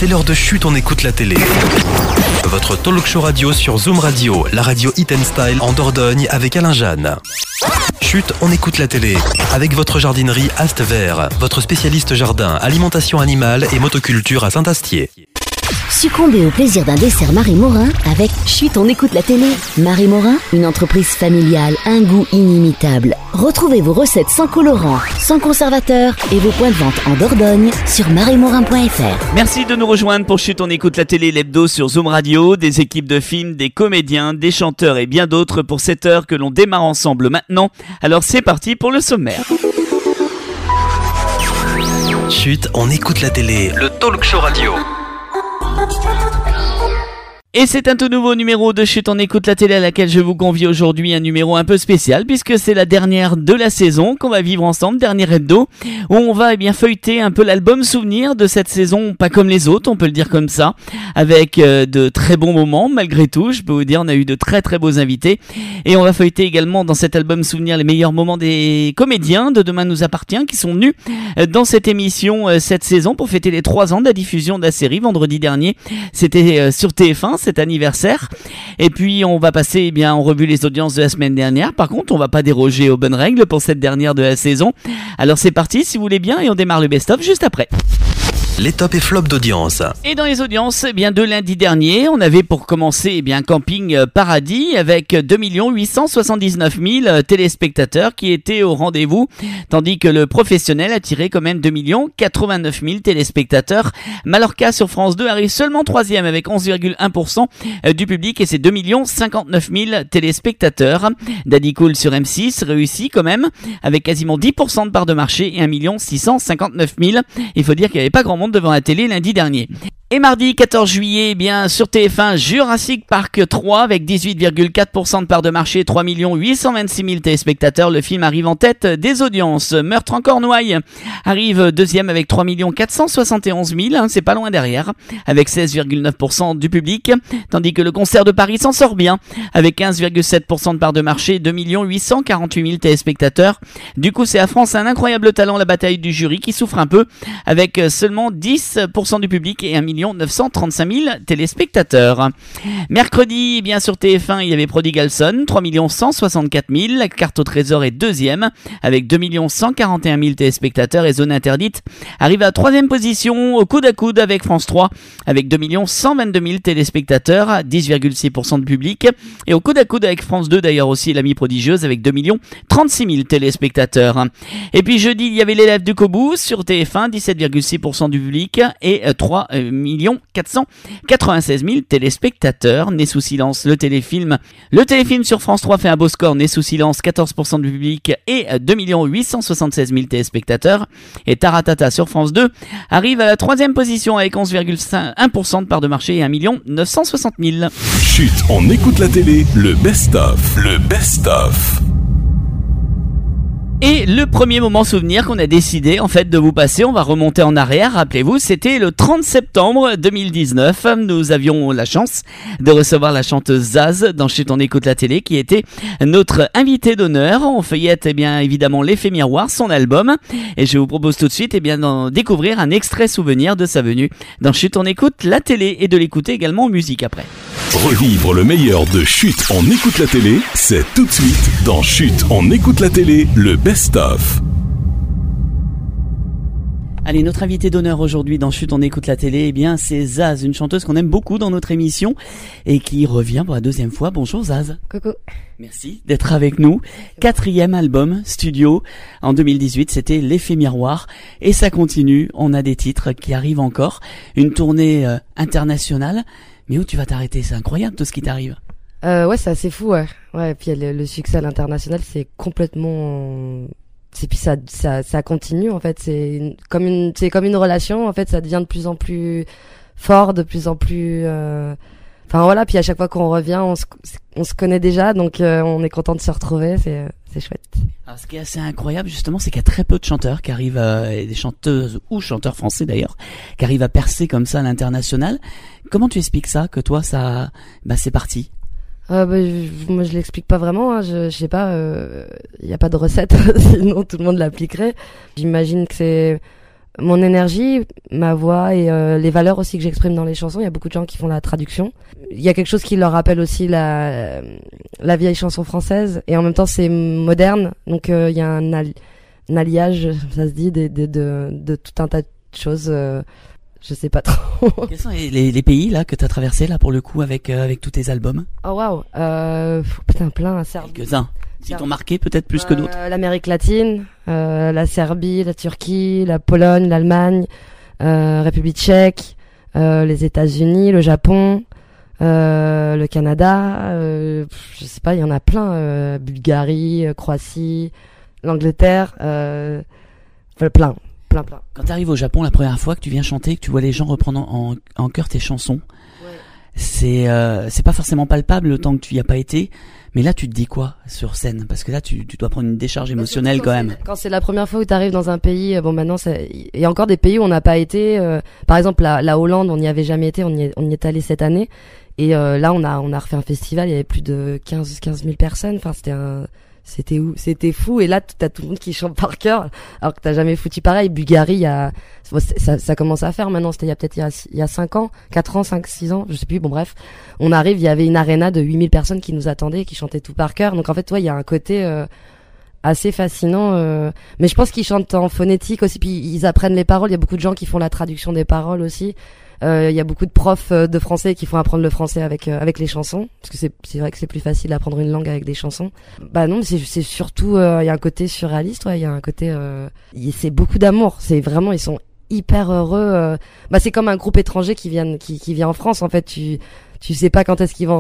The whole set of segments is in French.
C'est l'heure de Chut, on écoute la télé. Votre talk show radio sur Zoom Radio, la radio Hit and Style en Dordogne avec Alain Jeanne. Chut, on écoute la télé. Avec votre jardinerie Ast Vert, votre spécialiste jardin, alimentation animale et motoculture à Saint-Astier. Succombez au plaisir d'un dessert Marie Morin avec Chut, on écoute la télé. Marie Morin, une entreprise familiale, un goût inimitable. Retrouvez vos recettes sans colorant, sans conservateur et vos points de vente en Dordogne sur mariemorin.fr. Merci de nous rejoindre pour Chut, on écoute la télé, l'hebdo sur Zoom Radio, des équipes de films, des comédiens, des chanteurs et bien d'autres pour cette heure que l'on démarre ensemble maintenant. Alors c'est parti pour le sommaire. Chut, on écoute la télé, le talk show radio. Et c'est un tout nouveau numéro de Chut, on écoute la télé à laquelle je vous convie aujourd'hui, un numéro un peu spécial puisque c'est la dernière de la saison qu'on va vivre ensemble, dernier hebdo, où on va feuilleter un peu l'album souvenir de cette saison, pas comme les autres, on peut le dire comme ça, avec de très bons moments malgré tout, je peux vous dire, on a eu de très très beaux invités, et on va feuilleter également dans cet album souvenir les meilleurs moments des comédiens de Demain nous appartient qui sont venus dans cette émission cette saison pour fêter les 3 ans de la diffusion de la série vendredi dernier, c'était sur TF1, cet anniversaire. Et puis on va passer en revue les audiences de la semaine dernière. Par contre, on va pas déroger aux bonnes règles pour cette dernière de la saison. Alors c'est parti si vous voulez bien et on démarre le best-of juste après. Les tops et flops d'audience. Et dans les audiences, de lundi dernier, on avait pour commencer Camping Paradis avec 2 879 000 téléspectateurs qui étaient au rendez-vous, tandis que le professionnel a tiré quand même 2 89 000 téléspectateurs. Mallorca sur France 2 arrive seulement 3e avec 11,1% du public et c'est 2 59 000 téléspectateurs. Daddy Cool sur M6 réussit quand même avec quasiment 10% de part de marché et 1 659 000. Il faut dire qu'il n'y avait pas grand monde devant la télé lundi dernier. Et mardi 14 juillet, sur TF1, Jurassic Park 3 avec 18,4% de part de marché, 3 826 000 téléspectateurs. Le film arrive en tête des audiences. Meurtre en Cornouailles arrive deuxième avec 3 471 000, c'est pas loin derrière, avec 16,9% du public. Tandis que le Concert de Paris s'en sort bien, avec 15,7% de part de marché, 2 848 000 téléspectateurs. Du coup, c'est à France un incroyable talent, la bataille du jury, qui souffre un peu, avec seulement 10% du public et 1 935 000 téléspectateurs. Mercredi, sur TF1, il y avait Prodigal Son, 3 164 000. La carte au trésor est deuxième, avec 2 141 000 téléspectateurs. Et Zone Interdite arrive à 3e position, au coude à coude avec France 3, avec 2 122 000 téléspectateurs, 10,6% de public. Et au coude à coude avec France 2, d'ailleurs aussi, l'Amie prodigieuse, avec 2 36 000 téléspectateurs. Et puis jeudi, il y avait L'élève du Kobou sur TF1, 17,6% du public et 3 496 000 téléspectateurs. Né sous silence, le téléfilm sur France 3 fait un beau score. Né sous silence, 14% du public et 2 876 000 téléspectateurs. Et Taratata sur France 2 arrive à la 3e position avec 11,1% de part de marché et 1 960 000. Chut, on écoute la télé, le best-of. Le best-of. Et le premier moment souvenir qu'on a décidé de vous passer, on va remonter en arrière, rappelez-vous, c'était le 30 septembre 2019. Nous avions la chance de recevoir la chanteuse Zaz dans Chut, on écoute la télé, qui était notre invitée d'honneur. On feuillette évidemment l'effet miroir, son album, et je vous propose tout de suite d'en découvrir un extrait souvenir de sa venue dans Chut, on écoute la télé et de l'écouter également en musique après. Revivre le meilleur de Chut, on écoute la télé, c'est tout de suite dans Chut, on écoute la télé, le best-of. Allez, notre invité d'honneur aujourd'hui dans Chut, on écoute la télé, c'est Zaz, une chanteuse qu'on aime beaucoup dans notre émission et qui revient pour la 2e fois. Bonjour Zaz. Coucou. Merci d'être avec nous. 4e album studio en 2018, c'était L'effet miroir et ça continue. On a des titres qui arrivent encore, une tournée internationale. Mais où tu vas t'arrêter? C'est incroyable tout ce qui t'arrive. Ouais, c'est assez fou, ouais. Ouais, et puis le succès à l'international, c'est complètement... Et puis ça continue, en fait. C'est comme une relation, en fait. Ça devient de plus en plus fort, de plus en plus... Enfin voilà, puis à chaque fois qu'on revient, on se connaît déjà, donc on est content de se retrouver, c'est chouette. Alors, ce qui est assez incroyable justement, c'est qu'il y a très peu de chanteurs qui arrivent, et des chanteuses ou chanteurs français d'ailleurs, qui arrivent à percer comme ça à l'international. Comment tu expliques ça, que toi ça, c'est parti? Moi je l'explique pas vraiment, hein. Je sais pas, y a pas de recette, sinon tout le monde l'appliquerait. J'imagine que c'est mon énergie, ma voix et les valeurs aussi que j'exprime dans les chansons. Il y a beaucoup de gens qui font la traduction. Il y a quelque chose qui leur rappelle aussi la vieille chanson française et en même temps c'est moderne. Donc il y a un alliage, ça se dit, de tout un tas de choses. Je sais pas trop. Quels sont les pays là que t'as traversé là pour le coup avec tous tes albums? Oh waouh, putain plein. Quelques-uns. Qui t'ont marqué peut-être plus que d'autres? L'Amérique latine, la Serbie, la Turquie, la Pologne, l'Allemagne, République tchèque, les États-Unis, le Japon, le Canada, je sais pas, il y en a plein, Bulgarie, Croatie, l'Angleterre, plein. Quand t'arrives au Japon la première fois que tu viens chanter, que tu vois les gens reprendre en chœur tes chansons, c'est pas forcément palpable le temps que tu y as pas été, mais là tu te dis quoi sur scène? Parce que là tu dois prendre une décharge émotionnelle quand même. Quand c'est la première fois où tu arrives dans un pays, bon maintenant il y a encore des pays où on n'a pas été, par exemple la Hollande, on n'y avait jamais été, on y est allé cette année et là on a refait un festival, il y avait plus de 15 000 personnes, enfin c'était fou et là t'as tout le monde qui chante par cœur alors que t'as jamais foutu pareil. Bulgarie, ça commence à faire maintenant, c'était il y a 5 ans, 4 ans, 5, 6 ans, je sais plus, bon bref. On arrive, il y avait une aréna de 8000 personnes qui nous attendaient, qui chantaient tout par cœur. Donc en fait, il y a un côté assez fascinant, mais je pense qu'ils chantent en phonétique aussi, puis ils apprennent les paroles, il y a beaucoup de gens qui font la traduction des paroles aussi. Il y a beaucoup de profs de français qui font apprendre le français avec les chansons, parce que c'est vrai que c'est plus facile d'apprendre une langue avec des chansons. Bah non, c'est surtout il y a un côté surréaliste, il y a un côté c'est beaucoup d'amour, c'est vraiment, ils sont hyper heureux. Bah c'est comme un groupe étranger qui vient en France en fait, tu sais pas quand est-ce qu'ils vont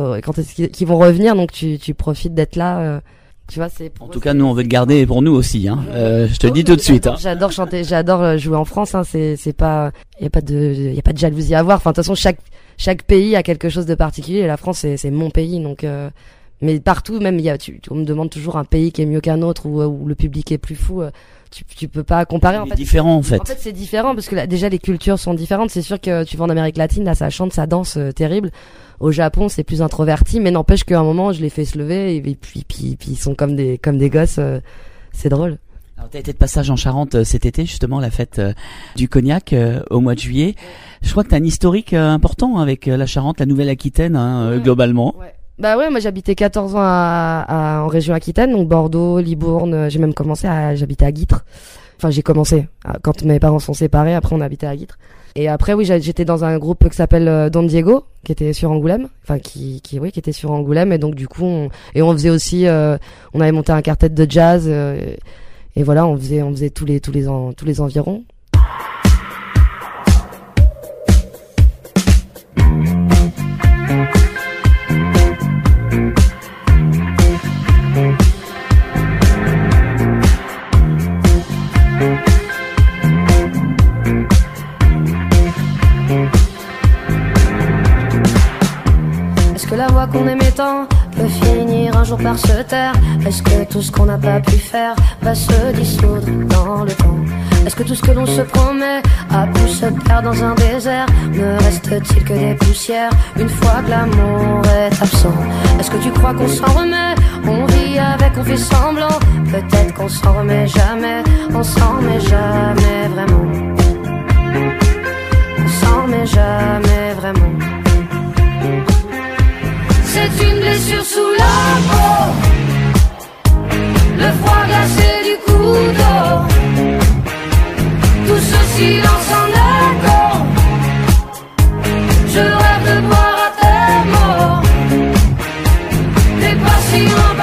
revenir, donc tu profites d'être là. Tu vois, en tout cas, nous, on veut te garder pour nous aussi, hein. Je te le dis tout de suite, hein. J'adore chanter, j'adore jouer en France, hein. C'est pas, y a pas de jalousie à avoir. Enfin, de toute façon, chaque pays a quelque chose de particulier. Et la France, c'est mon pays, donc, mais partout, même, on me demande toujours un pays qui est mieux qu'un autre où le public est plus fou. Tu peux pas comparer, en fait. C'est différent, en fait. En fait, c'est différent parce que là, déjà, les cultures sont différentes. C'est sûr que tu vas en Amérique latine, là, ça chante, ça danse, terrible. Au Japon, c'est plus introverti, mais n'empêche qu'à un moment, je les fais se lever et puis ils sont comme des gosses. C'est drôle. Alors, t'as été de passage en Charente cet été, justement, la fête du cognac au mois de juillet. Je crois que t'as un historique important avec la Charente, la Nouvelle-Aquitaine, hein, globalement. Ouais. Bah ouais, moi j'habitais 14 ans en région Aquitaine, donc Bordeaux, Libourne. J'ai même j'habitais à Guîtres. Enfin, j'ai commencé quand mes parents sont séparés. Après, on habitait à Guîtres. Et après, oui, j'étais dans un groupe qui s'appelle Don Diego, qui était sur Angoulême, enfin qui était sur Angoulême, et donc du coup, on faisait aussi, on avait monté un quartet de jazz, et voilà, on faisait tous les environs. La voix qu'on aimait tant peut finir un jour par se taire. Est-ce que tout ce qu'on n'a pas pu faire va se dissoudre dans le temps? Est-ce que tout ce que l'on se promet a pu se perdre dans un désert? Ne reste-t-il que des poussières une fois que l'amour est absent? Est-ce que tu crois qu'on s'en remet? On vit avec, on fait semblant. Peut-être qu'on s'en remet jamais. On s'en remet jamais vraiment. On s'en remet jamais vraiment. C'est une blessure sous la peau, le froid glacé du couteau, tout ce silence en écho. Je rêve de boire à tes mots, des patients,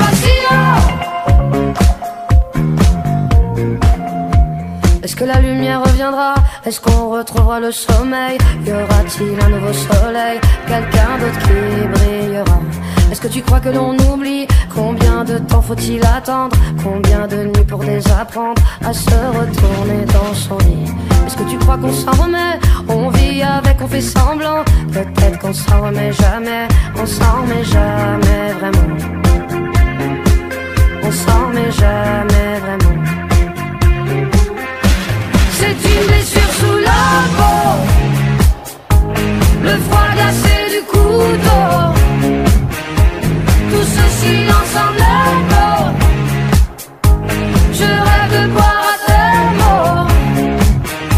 patients. Est-ce que la lumière reviendra? Est-ce qu'on retrouvera le sommeil? Y aura-t-il un nouveau soleil? Quelqu'un d'autre qui brillera? Est-ce que tu crois que l'on oublie? Combien de temps faut-il attendre? Combien de nuits pour désapprendre à se retourner dans son lit? Est-ce que tu crois qu'on s'en remet? On vit avec, on fait semblant. Peut-être qu'on s'en remet jamais. On s'en remet jamais vraiment. On s'en remet jamais vraiment. C'est une blessure sous la peau, le froid glacé du couteau, tout ce silence en écho. Je rêve de boire à tes mots,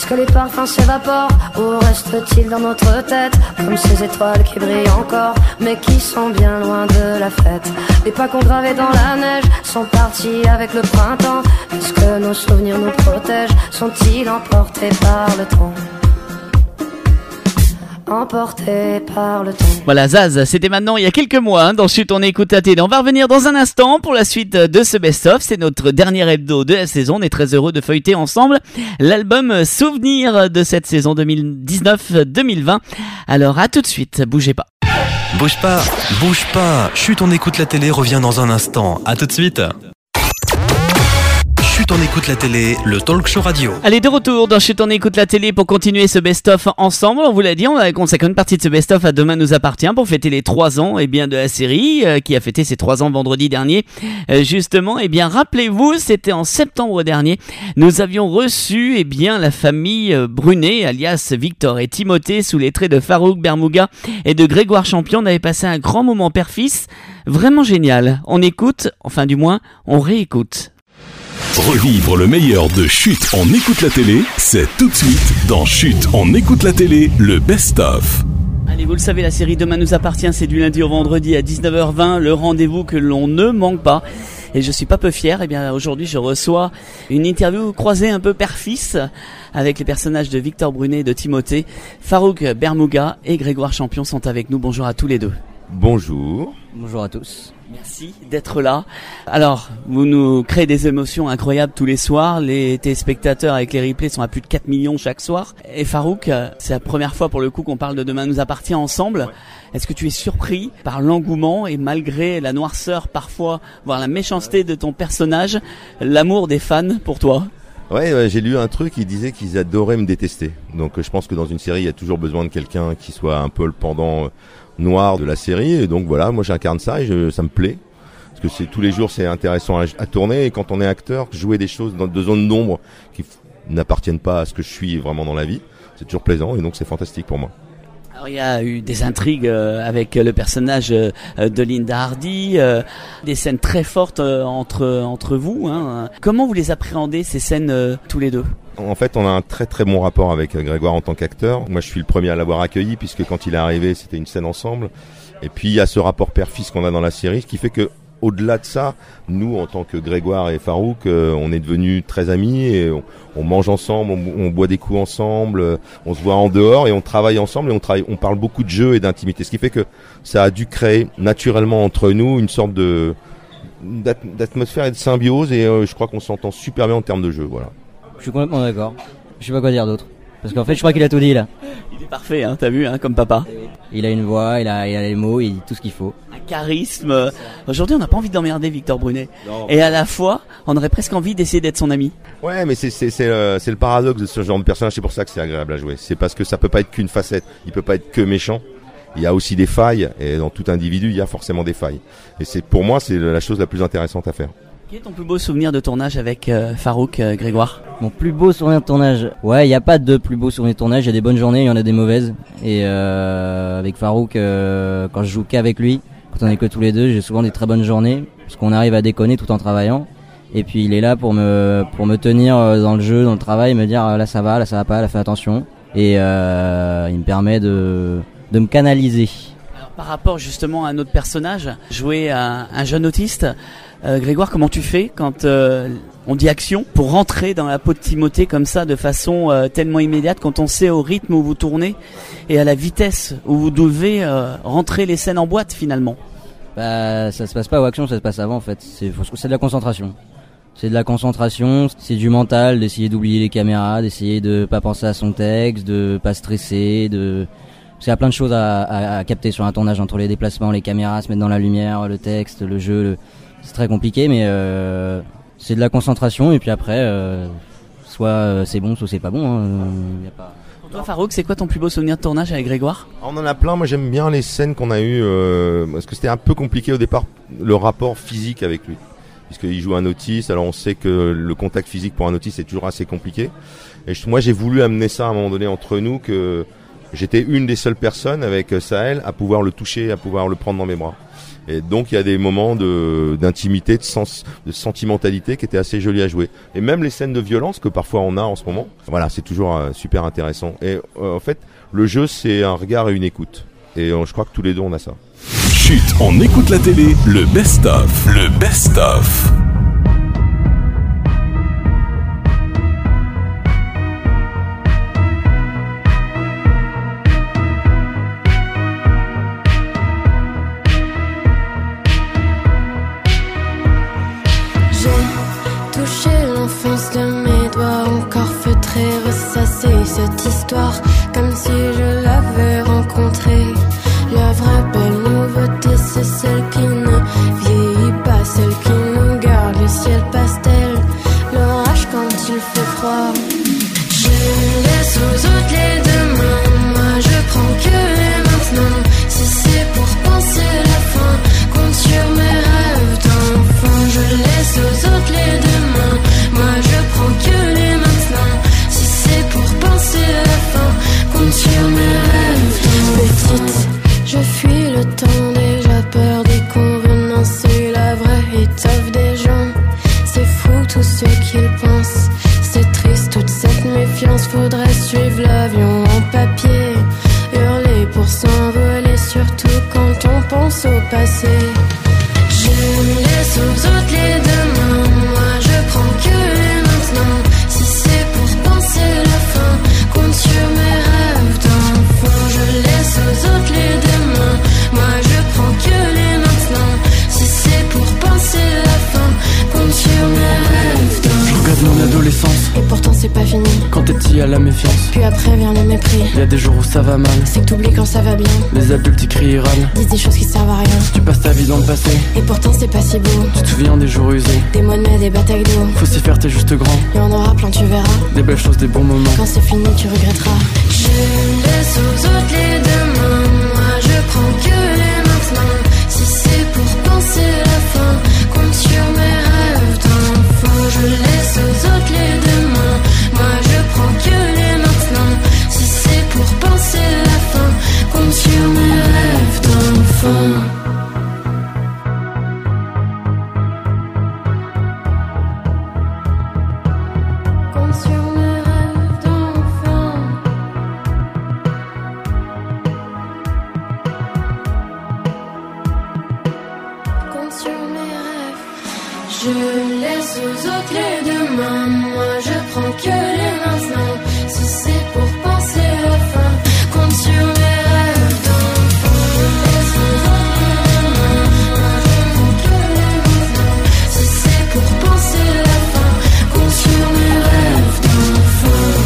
Est-ce que les parfums s'évaporent ou restent-ils dans notre tête, comme ces étoiles qui brillent encore mais qui sont bien loin de la fête? Les pas qu'on gravait dans la neige sont partis avec le printemps. Est-ce que nos souvenirs nous protègent? Sont-ils emportés par le temps? Emporté par le temps. Voilà, Zaz, c'était maintenant il y a quelques mois dans Chut, on écoute la télé. On va revenir dans un instant pour la suite de ce best-of. C'est notre dernier hebdo de la saison. On est très heureux de feuilleter ensemble l'album Souvenir de cette saison 2019-2020. Alors à tout de suite, bougez pas. Bouge pas, bouge pas. Chut, on écoute la télé revient dans un instant. À tout de suite. Chut, on écoute la télé, le talk show radio. Allez, de retour dans Chut, on écoute la télé pour continuer ce best-of ensemble. On vous l'a dit, on a consacré une partie de ce best-of à Demain nous appartient pour fêter les 3 ans de la série qui a fêté ses 3 ans vendredi dernier. Justement, rappelez-vous, c'était en septembre dernier. Nous avions reçu la famille Brunet, alias Victor et Timothée, sous les traits de Farouk Bermouga et de Grégoire Champion. On avait passé un grand moment père-fils, vraiment génial. On écoute, enfin du moins, on réécoute. Revivre le meilleur de Chut, on écoute la télé, c'est tout de suite dans Chut, on écoute la télé, le best-of. Allez, vous le savez, la série Demain nous appartient, c'est du lundi au vendredi à 19h20, le rendez-vous que l'on ne manque pas. Et je suis pas peu fier, aujourd'hui je reçois une interview croisée un peu père-fils avec les personnages de Victor Brunet et de Timothée. Farouk Bermouga et Grégoire Champion sont avec nous, bonjour à tous les deux. Bonjour. Bonjour à tous. Merci d'être là. Alors, vous nous créez des émotions incroyables tous les soirs. Les téléspectateurs avec les replays sont à plus de 4 millions chaque soir. Et Farouk, c'est la première fois pour le coup qu'on parle de Demain nous appartient ensemble. Ouais. Est-ce que tu es surpris par l'engouement et malgré la noirceur parfois, voire la méchanceté de ton personnage, l'amour des fans pour toi ? Ouais, j'ai lu un truc qui disait qu'ils adoraient me détester. Donc je pense que dans une série, il y a toujours besoin de quelqu'un qui soit un peu le pendant noir de la série. Et donc voilà, moi j'incarne ça et ça me plaît. Parce que tous les jours, c'est intéressant à tourner. Et quand on est acteur, jouer des choses dans de zones d'ombre qui n'appartiennent pas à ce que je suis vraiment dans la vie, c'est toujours plaisant et donc c'est fantastique pour moi. Alors il y a eu des intrigues avec le personnage de Linda Hardy, des scènes très fortes entre vous. Hein. Comment vous les appréhendez ces scènes tous les deux ? En fait, on a un très très bon rapport avec Grégoire en tant qu'acteur. Moi, je suis le premier à l'avoir accueilli puisque quand il est arrivé, c'était une scène ensemble. Et puis il y a ce rapport père-fils qu'on a dans la série, ce qui fait que au-delà de ça, nous, en tant que Grégoire et Farouk, on est devenus très amis et on mange ensemble, on boit des coups ensemble, on se voit en dehors et on travaille ensemble et on parle beaucoup de jeu et d'intimité. Ce qui fait que ça a dû créer naturellement entre nous une sorte d'atmosphère et de symbiose et je crois qu'on s'entend super bien en termes de jeu. Voilà. Je suis complètement d'accord. Je sais pas quoi dire d'autre. Parce qu'en fait, je crois qu'il a tout dit là. Il est parfait, hein, t'as vu, hein, comme papa. Il a une voix, il a les mots, il dit tout ce qu'il faut. Un charisme. Aujourd'hui, on n'a pas envie d'emmerder Victor Brunet. Non. Et à la fois, on aurait presque envie d'essayer d'être son ami. Ouais, mais c'est le paradoxe de ce genre de personnage. C'est pour ça que c'est agréable à jouer. C'est parce que ça peut pas être qu'une facette. Il peut pas être que méchant. Il y a aussi des failles. Et dans tout individu, il y a forcément des failles. Et pour moi, c'est la chose la plus intéressante à faire. Quel est ton plus beau souvenir de tournage avec Farouk, Grégoire ? Mon plus beau souvenir de tournage. Ouais, il n'y a pas de plus beau souvenir de tournage. Il y a des bonnes journées, il y en a des mauvaises. Et avec Farouk, quand je joue qu'avec lui, quand on est que tous les deux, j'ai souvent des très bonnes journées parce qu'on arrive à déconner tout en travaillant. Et puis il est là pour me tenir dans le jeu, dans le travail, me dire là ça va pas, là fais attention. Et il me permet de me canaliser. Alors, par rapport justement à un autre personnage, jouer à un jeune autiste. Grégoire, comment tu fais quand on dit action pour rentrer dans la peau de Timothée comme ça de façon tellement immédiate quand on sait au rythme où vous tournez et à la vitesse où vous devez rentrer les scènes en boîte finalement? Bah ça se passe pas aux actions, ça se passe avant en fait. C'est de la concentration. C'est de la concentration, c'est du mental, d'essayer d'oublier les caméras, d'essayer de pas penser à son texte, de pas stresser, parce qu'il y a plein de choses à capter sur un tournage entre les déplacements, les caméras, se mettre dans la lumière, le texte, le jeu, c'est très compliqué, mais c'est de la concentration et puis après, soit c'est bon, soit c'est pas bon. Y a pas... Pour toi, Farouk, c'est quoi ton plus beau souvenir de tournage avec Grégoire ? On en a plein. Moi, j'aime bien les scènes qu'on a eues parce que c'était un peu compliqué au départ, le rapport physique avec lui, puisqu'il joue un autiste. Alors, on sait que le contact physique pour un autiste est toujours assez compliqué. Et moi, j'ai voulu amener ça à un moment donné entre nous que j'étais une des seules personnes avec Sahel à pouvoir le toucher, à pouvoir le prendre dans mes bras. Et donc il y a des moments d'intimité, de sentimentalité qui étaient assez jolis à jouer. Et même les scènes de violence que parfois on a en ce moment, voilà, c'est toujours super intéressant. Et en fait, le jeu c'est un regard et une écoute. Et je crois que tous les deux on a ça. Chut, on écoute la télé, le best-of. Le best-of. Toucher l'enfance de mes doigts, encore feutré, ressasser cette histoire comme si je l'avais rencontrée. La vraie belle nouveauté, c'est celle qui ne vieillit pas, celle qui nous garde le ciel pastel, l'orage quand il fait froid. Je laisse aux autres les demain, moi je prends que les maintenant. Si c'est pour penser la fin, compte sur mes rêves d'enfant. Je laisse aux autres les demain, moi je prends que les maintenant. Si c'est pour penser la fin, compte sur mes rêves d'enfant. Petite, je fuis le temps, déjà peur des convenances et la vraie étoffe des gens. C'est fou tout ce qu'ils pensent, c'est triste toute cette méfiance. Faudrait suivre l'avion en papier, hurler pour s'envoler, surtout quand on pense au passé. Je laisse aux autres les demain, moi je prends que les maintenant. Si c'est pour penser la fin, compte sur mes rêves d'enfant. Je laisse aux autres les demain, moi je prends que les maintenant. Si c'est pour penser la fin, compte sur mes rêves d'enfant. Je regarde mon adolescence, et pourtant c'est pas fini. Quand t'es petit à la méfiance, puis après vient le mépris. Y a des jours où ça va mal, c'est que t'oublies quand ça va bien. Les adultes y crient et râlent, disent des choses qui servent à rien. Tu passes ta vie dans le passé, et pourtant c'est pas si beau. Tu te souviens des jours usés, des mois de mai, des batailles d'eau. Faut s'y faire, t'es juste grand, y en aura plein, tu verras. Des belles choses, des bons moments. Quand c'est fini, tu regretteras. Je laisse aux autres les demain, moi je prends que les maintenant. Si c'est pour penser la fin, compte sur mes rêves d'enfant. Je laisse aux autres les demain, moi je prends que les maintenant. Si c'est pour penser la fin, compte sur mes rêves d'enfant. Je laisse aux autres les demain, moi je prends que les maintenant. Si c'est pour penser la fin, compte sur mes rêves d'enfant. Je laisse aux autres les demain, moi je prends que les maintenant. Si c'est pour penser la fin, compte sur mes rêves d'enfant.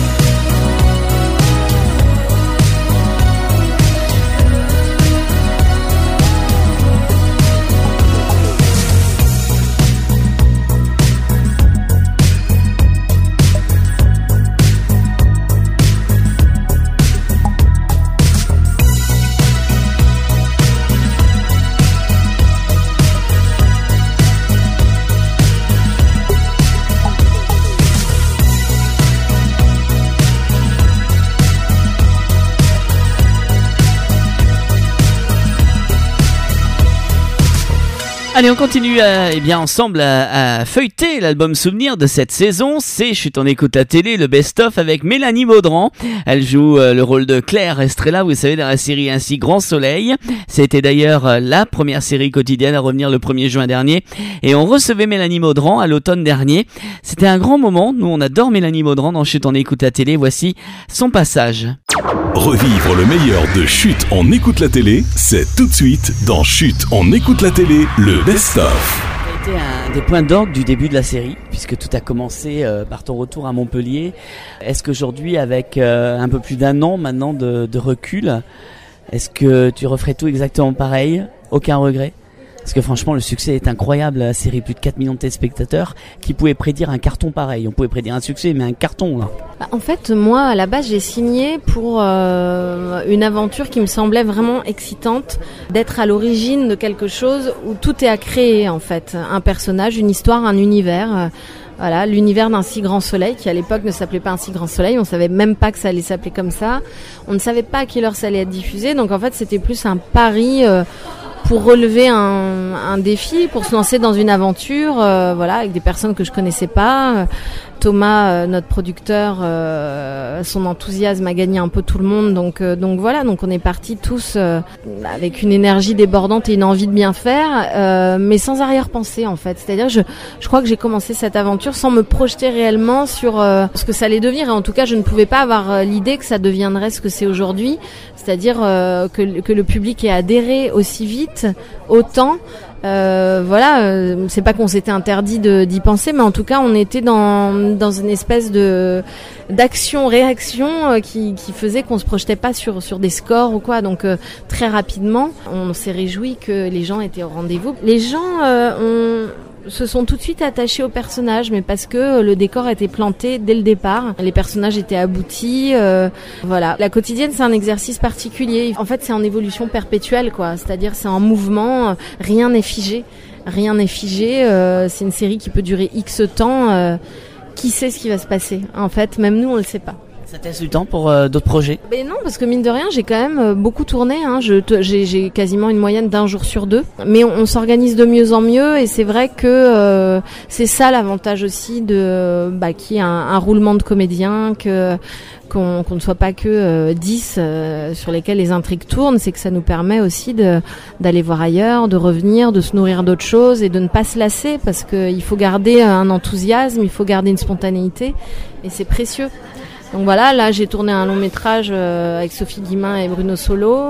Allez, on continue ensemble à feuilleter l'album souvenir de cette saison. C'est Chut, on écoute la télé, le best-of avec Mélanie Baudran. Elle joue le rôle de Claire Estrella, vous savez, dans la série Ainsi Grand Soleil. C'était d'ailleurs la première série quotidienne à revenir le 1er juin dernier. Et on recevait Mélanie Baudran à l'automne dernier. C'était un grand moment. Nous, on adore Mélanie Baudran dans Chut, on écoute la télé. Voici son passage. Revivre le meilleur de Chut, on écoute la télé, c'est tout de suite dans Chut, on écoute la télé, le best-of. Ça a été un des points d'orgue du début de la série, puisque tout a commencé par ton retour à Montpellier. Est-ce qu'aujourd'hui, avec un peu plus d'un an maintenant de recul, est-ce que tu referais tout exactement pareil? Aucun regret? Parce que franchement, le succès est incroyable. La série, plus de 4 millions de téléspectateurs. Qui pouvaient prédire un carton pareil? On pouvait prédire un succès, mais un carton, là. En fait, moi, à la base, j'ai signé pour une aventure qui me semblait vraiment excitante, d'être à l'origine de quelque chose où tout est à créer, en fait. Un personnage, une histoire, un univers. Voilà, l'univers d'un si grand soleil, qui à l'époque ne s'appelait pas un si grand soleil. On savait même pas que ça allait s'appeler comme ça. On ne savait pas à quelle heure ça allait être diffusé. Donc en fait, c'était plus un pari pour relever un défi, pour se lancer dans une aventure, voilà, avec des personnes que je connaissais pas. Thomas, notre producteur, son enthousiasme a gagné un peu tout le monde, donc voilà, donc on est partis tous avec une énergie débordante et une envie de bien faire, mais sans arrière-pensée en fait. C'est-à-dire, je crois que j'ai commencé cette aventure sans me projeter réellement sur ce que ça allait devenir, et en tout cas, je ne pouvais pas avoir l'idée que ça deviendrait ce que c'est aujourd'hui, c'est-à-dire que le public ait adhéré aussi vite, autant. Voilà, c'est pas qu'on s'était interdit d'y penser, mais en tout cas on était dans une espèce d'action-réaction qui faisait qu'on se projetait pas sur des scores ou quoi. Donc très rapidement, on s'est réjoui que les gens étaient au rendez-vous. Les gens se sont tout de suite attachés aux personnages, mais parce que le décor a été planté dès le départ. Les personnages étaient aboutis. Voilà. La quotidienne, c'est un exercice particulier. En fait, c'est en évolution perpétuelle, quoi. C'est-à-dire, c'est en mouvement. Rien n'est figé. Rien n'est figé. C'est une série qui peut durer X temps. Qui sait ce qui va se passer? En fait, même nous, on le sait pas. Ça te laisse du temps pour d'autres projets? Ben non, parce que mine de rien, j'ai quand même beaucoup tourné. Hein. J'ai quasiment une moyenne d'un jour sur 2. Mais on s'organise de mieux en mieux, et c'est vrai que c'est ça l'avantage aussi de qu'il y ait un roulement de comédiens, qu'on ne soit pas que 10 sur lesquels les intrigues tournent. C'est que ça nous permet aussi d'aller voir ailleurs, de revenir, de se nourrir d'autres choses et de ne pas se lasser, parce qu'il faut garder un enthousiasme, il faut garder une spontanéité, et c'est précieux. Donc voilà, là j'ai tourné un long métrage avec Sophie Guimin et Bruno Solo.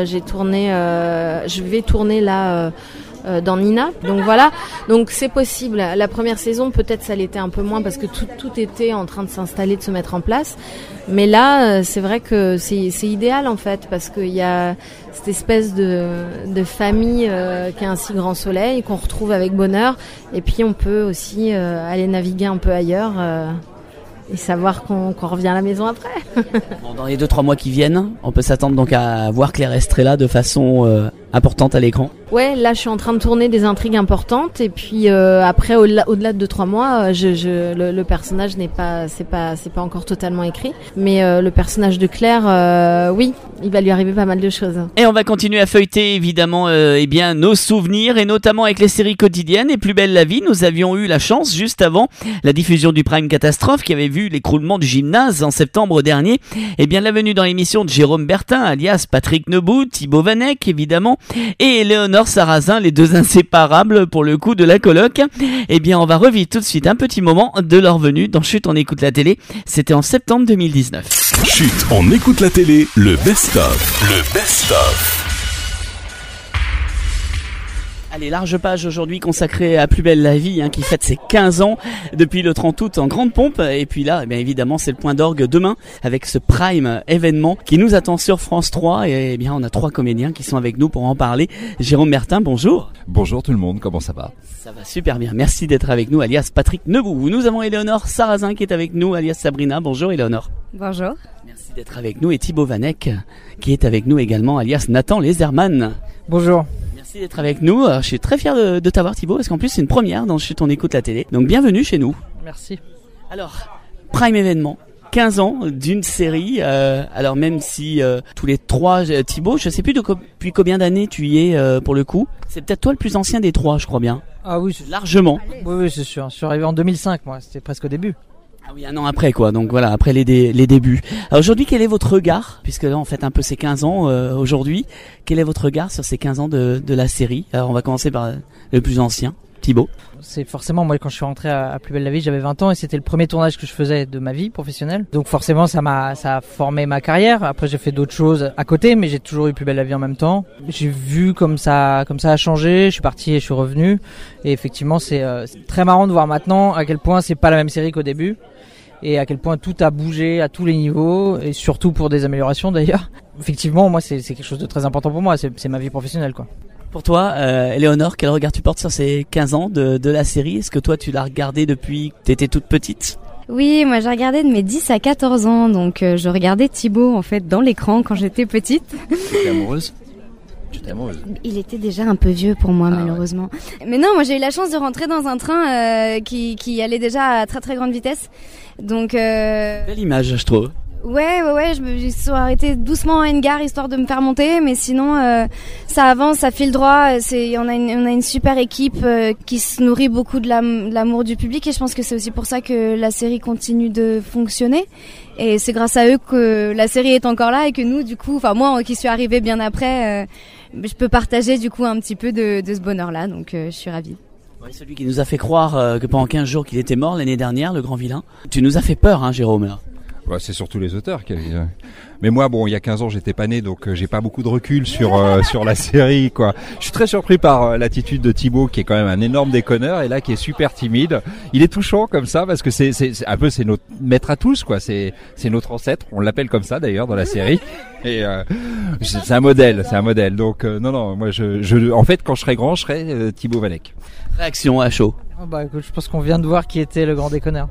Je vais tourner là dans Nina. Donc voilà, donc c'est possible. La première saison, peut-être ça l'était un peu moins parce que tout était en train de s'installer, de se mettre en place. Mais là, c'est vrai que c'est idéal en fait, parce qu'il y a cette espèce de famille qui a un si grand soleil qu'on retrouve avec bonheur. Et puis on peut aussi aller naviguer un peu ailleurs. Et savoir qu'on revient à la maison après. Bon, dans les 2-3 mois qui viennent, on peut s'attendre donc à voir Claire Estrella de façon importante à l'écran. Ouais, là je suis en train de tourner des intrigues importantes, et puis après au-delà de 2-3 mois, le personnage c'est pas encore totalement écrit, mais le personnage de Claire, oui, il va lui arriver pas mal de choses. Et on va continuer à feuilleter évidemment nos souvenirs, et notamment avec les séries quotidiennes. Et Plus belle la vie, nous avions eu la chance juste avant la diffusion du Prime Catastrophe, qui avait vu l'écroulement du gymnase en septembre dernier. Et bien la venue dans l'émission de Jérôme Bertin, alias Patrick Nebaud, Thibaut Vanek évidemment, et Éléonore Sarrazin, les deux inséparables pour le coup de la coloc. Et bien on va revivre tout de suite un petit moment de leur venue dans Chut, on écoute la télé. C'était en septembre 2019. Chut, on écoute la télé, le best-of. Le best-of. Allez, large page aujourd'hui consacrée à Plus belle la vie, qui fête ses 15 ans depuis le 30 août en grande pompe. Et puis là, bien évidemment, c'est le point d'orgue demain avec ce Prime événement qui nous attend sur France 3. Et bien, on a 3 comédiens qui sont avec nous pour en parler. Jérôme Bertin, bonjour. Bonjour tout le monde, comment ça va? Ça va super bien, merci d'être avec nous, alias Patrick Nebaud. Nous avons Éléonore Sarrazin qui est avec nous, alias Sabrina. Bonjour Éléonore. Bonjour. Merci d'être avec nous. Et Thibaut Vanek qui est avec nous également, alias Nathan Leserman. Bonjour. Merci d'être avec nous. Alors, je suis très fier de t'avoir Thibaut, parce qu'en plus c'est une première dans Chut, on écoute la télé. Donc bienvenue chez nous. Merci. Alors, Prime événement, 15 ans d'une série. Alors même si tous les 3, Thibaut, je sais plus depuis combien d'années tu y es pour le coup. C'est peut-être toi le plus ancien des 3, je crois bien. Ah oui, largement. Oui, c'est sûr. Je suis arrivé en 2005, moi. C'était presque au début. Ah oui, un an après quoi, donc voilà, après les débuts. Alors aujourd'hui, quel est votre regard, puisque là on fête un peu ces 15 ans aujourd'hui, quel est votre regard sur ces 15 ans de la série? Alors on va commencer par le plus ancien, Thibaut. C'est forcément, moi quand je suis rentré à Plus belle la vie, j'avais 20 ans et c'était le premier tournage que je faisais de ma vie professionnelle. Donc forcément ça a formé ma carrière. Après j'ai fait d'autres choses à côté, mais j'ai toujours eu Plus belle la vie en même temps. J'ai vu comme ça a changé, je suis parti et je suis revenu. Et effectivement c'est très marrant de voir maintenant à quel point c'est pas la même série qu'au début. Et à quel point tout a bougé à tous les niveaux, et surtout pour des améliorations d'ailleurs. Effectivement, moi c'est quelque chose de très important pour moi, c'est ma vie professionnelle quoi. Pour toi, Éléonore, quel regard tu portes sur ces 15 ans de la série? Est-ce que toi tu l'as regardé depuis que t'étais toute petite? Oui, moi j'ai regardé de mes 10 à 14 ans, donc je regardais Thibaut en fait dans l'écran quand j'étais petite. T'étais amoureuse? J'étais amoureuse. Il était déjà un peu vieux pour moi, malheureusement. Ouais. Mais non, moi j'ai eu la chance de rentrer dans un train qui allait déjà à très très grande vitesse. Donc belle image, je trouve. Ouais, je me suis arrêtée doucement à une gare histoire de me faire monter, mais sinon ça avance, ça file droit. On a une super équipe qui se nourrit beaucoup de l'amour du public, et je pense que c'est aussi pour ça que la série continue de fonctionner. Et c'est grâce à eux que la série est encore là, et que nous, du coup, enfin moi qui suis arrivée bien après, je peux partager du coup un petit peu de ce bonheur-là. Donc je suis ravie. Ouais, celui qui nous a fait croire que pendant 15 jours qu'il était mort l'année dernière, le grand vilain. Tu nous as fait peur, hein, Jérôme, là. Ouais, c'est surtout les auteurs qui avaient... Mais moi, bon, il y a 15 ans, j'étais pas né, donc j'ai pas beaucoup de recul sur la série, quoi. Je suis très surpris par l'attitude de Thibaut, qui est quand même un énorme déconneur, et là, qui est super timide. Il est touchant comme ça, parce que c'est un peu, c'est notre maître à tous, quoi. C'est notre ancêtre. On l'appelle comme ça, d'ailleurs, dans la série. Et c'est un modèle. Donc, non, moi, en fait, quand je serai grand, je serai Thibaut Vanek. Réaction à chaud. Écoute, je pense qu'on vient de voir qui était le grand déconneur.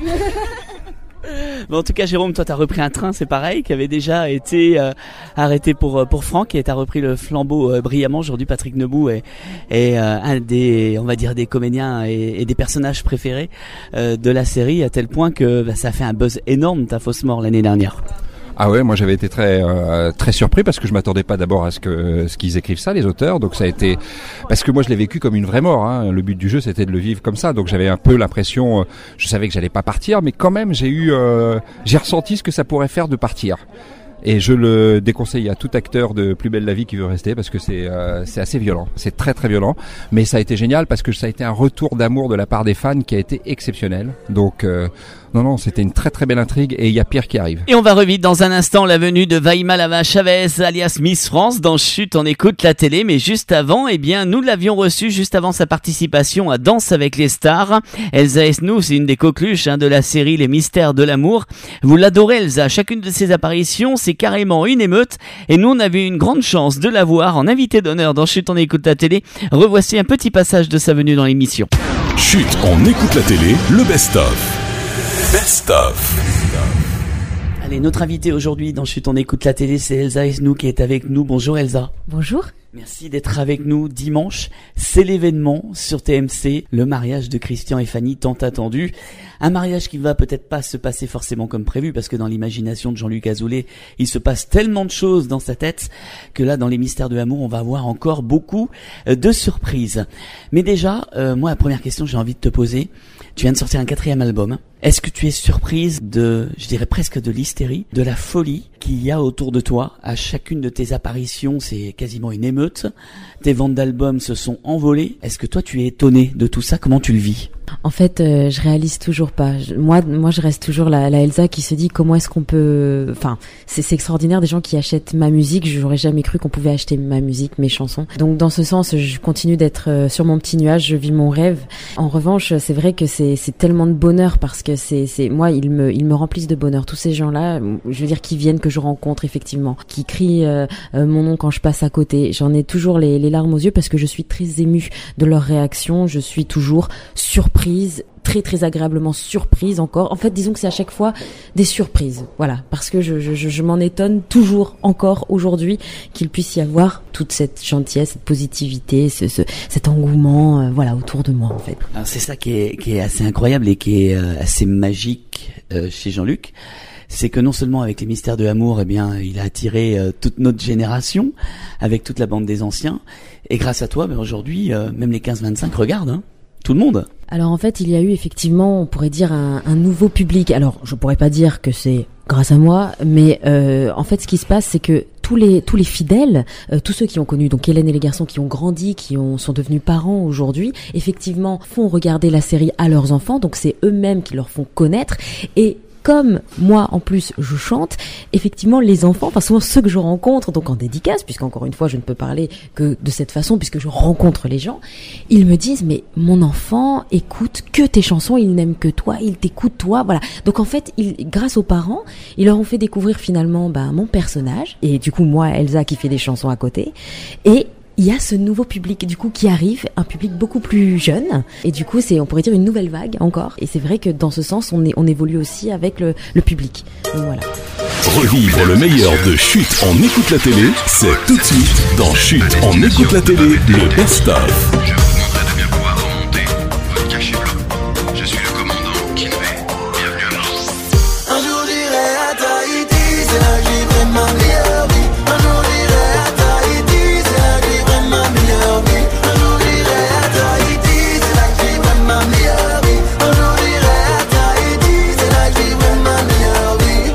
Bon, en tout cas, Jérôme, toi, t'as repris un train, c'est pareil, qui avait déjà été arrêté pour Franck, et t'as repris le flambeau brillamment. Aujourd'hui, Patrick Nebout est un des, on va dire, des comédiens et des personnages préférés de la série, à tel point que ça a fait un buzz énorme, ta fausse mort l'année dernière. Ah ouais, moi j'avais été très surpris, parce que je m'attendais pas d'abord à ce qu'ils écrivent ça, les auteurs. Donc ça a été, parce que moi je l'ai vécu comme une vraie mort, hein. Le but du jeu c'était de le vivre comme ça. Donc j'avais un peu l'impression, je savais que j'allais pas partir, mais quand même j'ai ressenti ce que ça pourrait faire de partir. Et je le déconseille à tout acteur de Plus belle la vie qui veut rester, parce que c'est assez violent. C'est très très violent. Mais ça a été génial, parce que ça a été un retour d'amour de la part des fans qui a été exceptionnel. Donc non, c'était une très très belle intrigue, et il y a Pierre qui arrive. Et on va revivre dans un instant la venue de Vaima Lava Chavez, alias Miss France, dans Chut, on écoute la télé. Mais juste avant, nous l'avions reçue juste avant sa participation à Danse avec les stars. Elsa Esnou, c'est une des coqueluches de la série Les Mystères de l'amour. Vous l'adorez, Elsa. Chacune de ses apparitions, c'est carrément une émeute. Et nous, on avait une grande chance de la voir en invité d'honneur dans Chut, on écoute la télé. Revoici un petit passage de sa venue dans l'émission. Chut, on écoute la télé, le best-of. Best-of. Allez, notre invitée aujourd'hui dans Chut, on écoute la télé, c'est Elsa Esnou qui est avec nous. Bonjour Elsa. Bonjour. Merci d'être avec nous dimanche. C'est l'événement sur TMC, le mariage de Christian et Fanny tant attendu. Un mariage qui va peut-être pas se passer forcément comme prévu, parce que dans l'imagination de Jean-Luc Azoulay, il se passe tellement de choses dans sa tête que là, dans les mystères de l'amour, on va avoir encore beaucoup de surprises. Mais déjà, moi, la première question que j'ai envie de te poser, tu viens de sortir un 4e album. Est-ce que tu es surprise de, je dirais presque de l'hystérie, de la folie qu'il y a autour de toi? À chacune de tes apparitions, c'est quasiment une émeute. Tes ventes d'albums se sont envolées. Est-ce que toi, tu es étonnée de tout ça? Comment tu le vis? En fait, je réalise toujours pas. Moi, je reste toujours la Elsa qui se dit comment est-ce qu'on peut... Enfin, c'est extraordinaire des gens qui achètent ma musique. J'aurais jamais cru qu'on pouvait acheter ma musique, mes chansons. Donc, dans ce sens, je continue d'être sur mon petit nuage. Je vis mon rêve. En revanche, c'est vrai que c'est tellement de bonheur, parce que moi, ils me remplissent de bonheur. Tous ces gens-là, je veux dire, qui viennent, que je rencontre effectivement, qui crient mon nom quand je passe à côté. J'en ai toujours les larmes aux yeux, parce que je suis très émue de leur réaction. Je suis toujours surprise, très très agréablement surprise encore. En fait, disons que c'est à chaque fois des surprises. Voilà, parce que je m'en étonne toujours encore aujourd'hui qu'il puisse y avoir toute cette gentillesse, cette positivité, cet engouement, voilà, autour de moi en fait. Alors, c'est ça qui est assez incroyable et qui est assez magique chez Jean-Luc. C'est que non seulement avec les mystères de l'amour, eh bien, il a attiré toute notre génération, avec toute la bande des anciens. Et grâce à toi, aujourd'hui, même les 15-25 regardent, hein, tout le monde. Alors en fait, il y a eu effectivement, on pourrait dire, un nouveau public. Alors, je pourrais pas dire que c'est grâce à moi, mais en fait, ce qui se passe, c'est que tous les fidèles, tous ceux qui ont connu donc Hélène et les garçons, qui ont grandi, sont devenus parents aujourd'hui, effectivement, font regarder la série à leurs enfants. Donc c'est eux-mêmes qui leur font connaître. Et comme moi, en plus, je chante, effectivement, les enfants, enfin souvent ceux que je rencontre, donc en dédicace, puisqu'encore une fois, je ne peux parler que de cette façon, puisque je rencontre les gens, ils me disent, mais mon enfant écoute que tes chansons, il n'aime que toi, il t'écoute toi, voilà. Donc en fait, grâce aux parents, ils leur ont fait découvrir finalement mon personnage, et du coup, moi, Elsa, qui fait des chansons à côté, et il y a ce nouveau public du coup qui arrive, un public beaucoup plus jeune, et du coup c'est, on pourrait dire, une nouvelle vague encore. Et c'est vrai que dans ce sens on évolue aussi avec le public. Donc voilà. Revivre le meilleur de Chut, on écoute la télé, c'est tout de suite dans Chut, on écoute la télé, le best-of. Je vous demanderai de bien pouvoir remonter votre cachet blanc. Je suis le commandant Kinvey. Bienvenue à bord. Un jour j'irai à Tahiti, c'est là que vivrai ma meilleure vie. Un jour j'irai à Tahiti, c'est là que vivrai ma meilleure vie. Un jour j'irai à Tahiti, c'est là que vivrai ma meilleure vie. Un jour j'irai à Tahiti, c'est là que vivrai ma meilleure vie.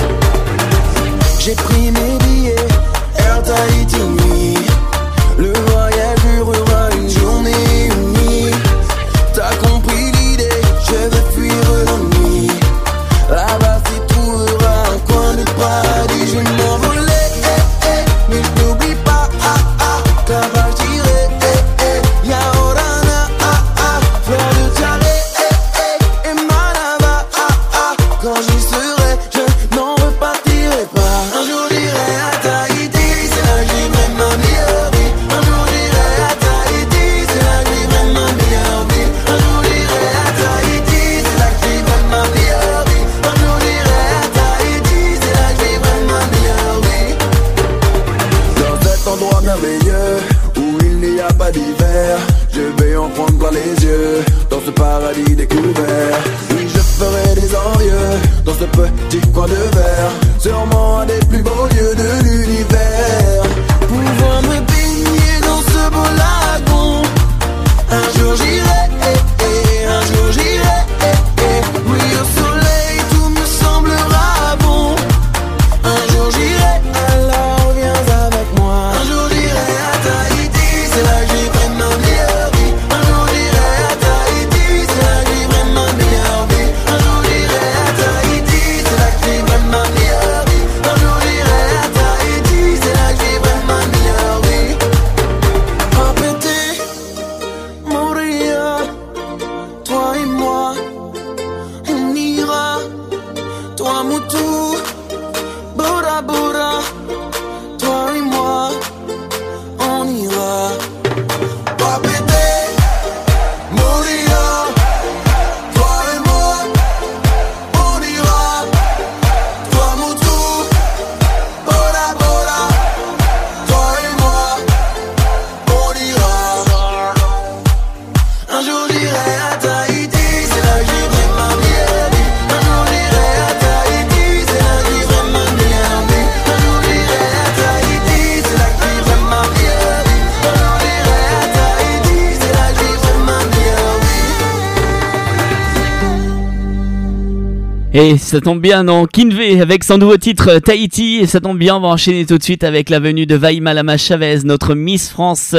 J'ai pris mes billets, Air Tahiti nuit. Le voyage durera une journée, une nuit. T'as compris l'idée, je veux fuir l'ennui. Là-bas s'y trouvera un coin de paradis. Je m'envolais, mais je n'oublie pas, là-bas j'irai, Yaorana, fleur de Tialé, et Manava, quand j'y serai, je n'en repartirai pas. Un jour j'irai à Tahiti, c'est là que vivrai ma meilleure vie. Un jour j'irai à Tahiti, c'est là que vivrai ma meilleure vie. Un jour j'irai à Tahiti, c'est là que vivrai ma meilleure vie. Un jour j'irai à Tahiti, c'est là que vivrai ma meilleure vie. Dans cet endroit merveilleux où il n'y a pas d'hiver, je vais en prendre plein les yeux. Dans ce paradis découvert, oui je ferai des envieux. Dans ce petit coin de verre, sûrement un des plus beaux lieux de l'univers. Pouvoir me baigner dans ce beau lagon. Un jour j'irai, un jour j'irai, oui au soleil tout me semblera bon. Un jour j'irai, alors viens avec moi. Un jour j'irai à Tahiti, c'est là que vivrai ma meilleure vie. Un jour j'irai à Tahiti, c'est là que vivrai ma meilleure vie. Un jour j'irai à Tahiti, c'est là que vivrai ma meilleure vie. Un jour j'irai à Tahiti, c'est là que vivrai ma meilleure vie. Papete, Moria, toi et moi, on ira. Toi Moutou, Bora Bora, toi et moi, on ira. Papete, Moria, toi et moi, on ira. Toi Moutou, Bora Bora, toi et moi, on ira. Un jour j'irai à Tahiti, c'est là que vivrai ma meilleure vie. Un jour j'irai à Tahiti, c'est là que vivrai ma meilleure vie. Un jour j'irai à Tahiti, c'est là que vivrai ma meilleure vie. Un jour j'irai à Tahiti, c'est là que vivrai ma meilleure vie. Et ça tombe bien, non, Kinvey avec son nouveau titre Tahiti. Et ça tombe bien, on va enchaîner tout de suite avec la venue de Vaïmalama Chavez, notre Miss France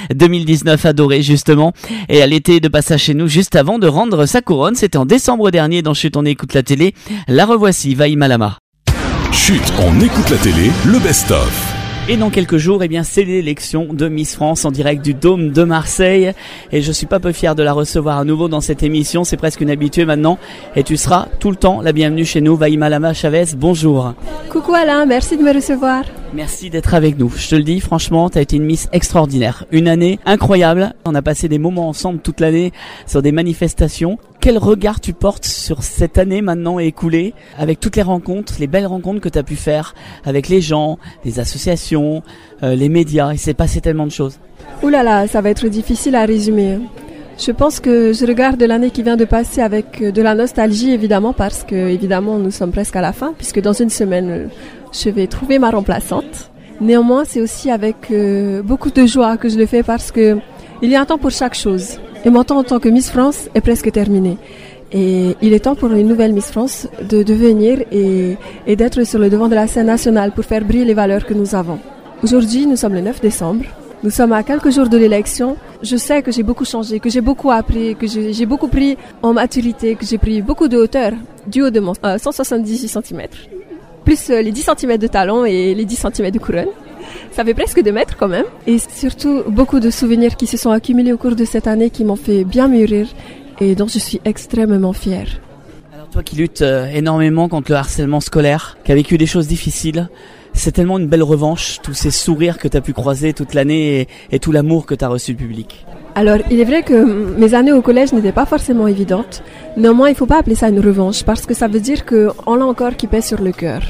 2019 adorée justement. Et elle était de passage chez nous juste avant de rendre sa couronne. C'était en décembre dernier dans Chut, on écoute la télé. La revoici, Vaïmalama. Chut, on écoute la télé, le best-of. Et dans quelques jours, eh bien, c'est l'élection de Miss France en direct du Dôme de Marseille. Et je suis pas peu fier de la recevoir à nouveau dans cette émission. C'est presque une habituée maintenant. Et tu seras tout le temps la bienvenue chez nous. Vaïmalama Chavez, bonjour. Coucou Alain, merci de me recevoir. Merci d'être avec nous. Je te le dis, franchement, tu as été une Miss extraordinaire. Une année incroyable. On a passé des moments ensemble toute l'année sur des manifestations. Quel regard tu portes sur cette année maintenant écoulée, avec toutes les rencontres, les belles rencontres que tu as pu faire avec les gens, les associations, les médias. Il s'est passé tellement de choses. Ouh là là, ça va être difficile à résumer. Je pense que je regarde l'année qui vient de passer avec de la nostalgie, évidemment, parce que évidemment nous sommes presque à la fin, puisque dans une semaine, je vais trouver ma remplaçante. Néanmoins, c'est aussi avec beaucoup de joie que je le fais, parce que il y a un temps pour chaque chose. Et mon temps en tant que Miss France est presque terminé. Et il est temps pour une nouvelle Miss France de venir et d'être sur le devant de la scène nationale pour faire briller les valeurs que nous avons. Aujourd'hui, nous sommes le 9 décembre. Nous sommes à quelques jours de l'élection. Je sais que j'ai beaucoup changé, que j'ai beaucoup appris, que j'ai beaucoup pris en maturité, que j'ai pris beaucoup de hauteur du haut de mon 178 cm. Plus les 10 cm de talon et les 10 cm de couronne. Ça fait presque 2 mètres quand même. Et surtout, beaucoup de souvenirs qui se sont accumulés au cours de cette année qui m'ont fait bien mûrir et dont je suis extrêmement fière. Alors toi qui luttes énormément contre le harcèlement scolaire, qui a vécu des choses difficiles, c'est tellement une belle revanche, tous ces sourires que tu as pu croiser toute l'année et tout l'amour que tu as reçu du public. Alors, il est vrai que mes années au collège n'étaient pas forcément évidentes. Néanmoins, il ne faut pas appeler ça une revanche parce que ça veut dire qu'on a encore qui pèse sur le cœur.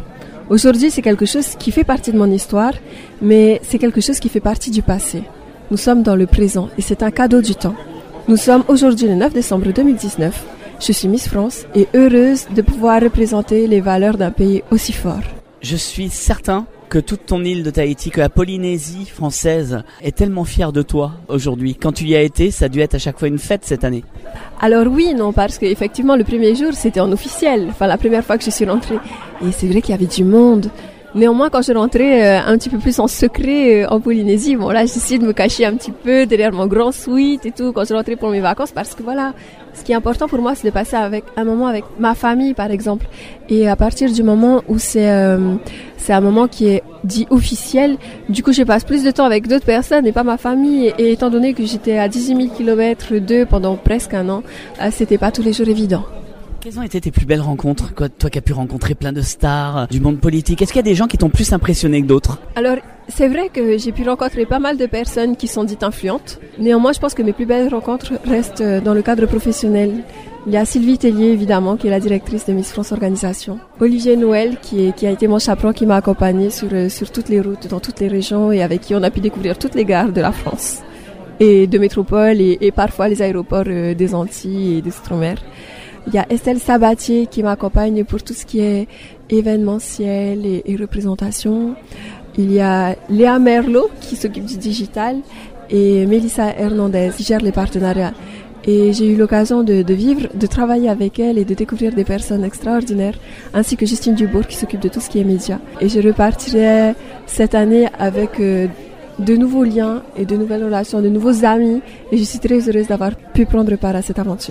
Aujourd'hui, c'est quelque chose qui fait partie de mon histoire, mais c'est quelque chose qui fait partie du passé. Nous sommes dans le présent et c'est un cadeau du temps. Nous sommes aujourd'hui le 9 décembre 2019. Je suis Miss France et heureuse de pouvoir représenter les valeurs d'un pays aussi fort. Je suis certain que toute ton île de Tahiti, que la Polynésie française est tellement fière de toi aujourd'hui. Quand tu y as été, ça a dû être à chaque fois une fête cette année. Alors oui, non, parce qu'effectivement, le premier jour, c'était en officiel. Enfin, la première fois que je suis rentrée. Et c'est vrai qu'il y avait du monde. Néanmoins, quand je rentrais un petit peu plus en secret en Polynésie, bon là, j'essayais de me cacher un petit peu derrière mon grand suite et tout quand je rentrais pour mes vacances, parce que voilà, ce qui est important pour moi, c'est de passer un moment avec ma famille, par exemple. Et à partir du moment où c'est un moment qui est dit officiel, du coup, je passe plus de temps avec d'autres personnes et pas ma famille. Et étant donné que j'étais à 18 000 km d'eux pendant presque un an, c'était pas tous les jours évident. Quelles ont été tes plus belles rencontres, toi qui as pu rencontrer plein de stars du monde politique? Est-ce qu'il y a des gens qui t'ont plus impressionné que d'autres? Alors, c'est vrai que j'ai pu rencontrer pas mal de personnes qui sont dites influentes. Néanmoins, je pense que mes plus belles rencontres restent dans le cadre professionnel. Il y a Sylvie Tellier, évidemment, qui est la directrice de Miss France Organisation. Olivier Noël, qui a été mon chaperon, qui m'a accompagnée sur toutes les routes, dans toutes les régions, et avec qui on a pu découvrir toutes les gares de la France et de métropole et parfois les aéroports des Antilles et des Outre-mer. Il y a Estelle Sabatier qui m'accompagne pour tout ce qui est événementiel et représentation. Il y a Léa Merlot qui s'occupe du digital et Mélissa Hernandez qui gère les partenariats. Et j'ai eu l'occasion de travailler avec elle et de découvrir des personnes extraordinaires, ainsi que Justine Dubourg qui s'occupe de tout ce qui est médias. Et je repartirai cette année avec de nouveaux liens et de nouvelles relations, de nouveaux amis. Et je suis très heureuse d'avoir pu prendre part à cette aventure.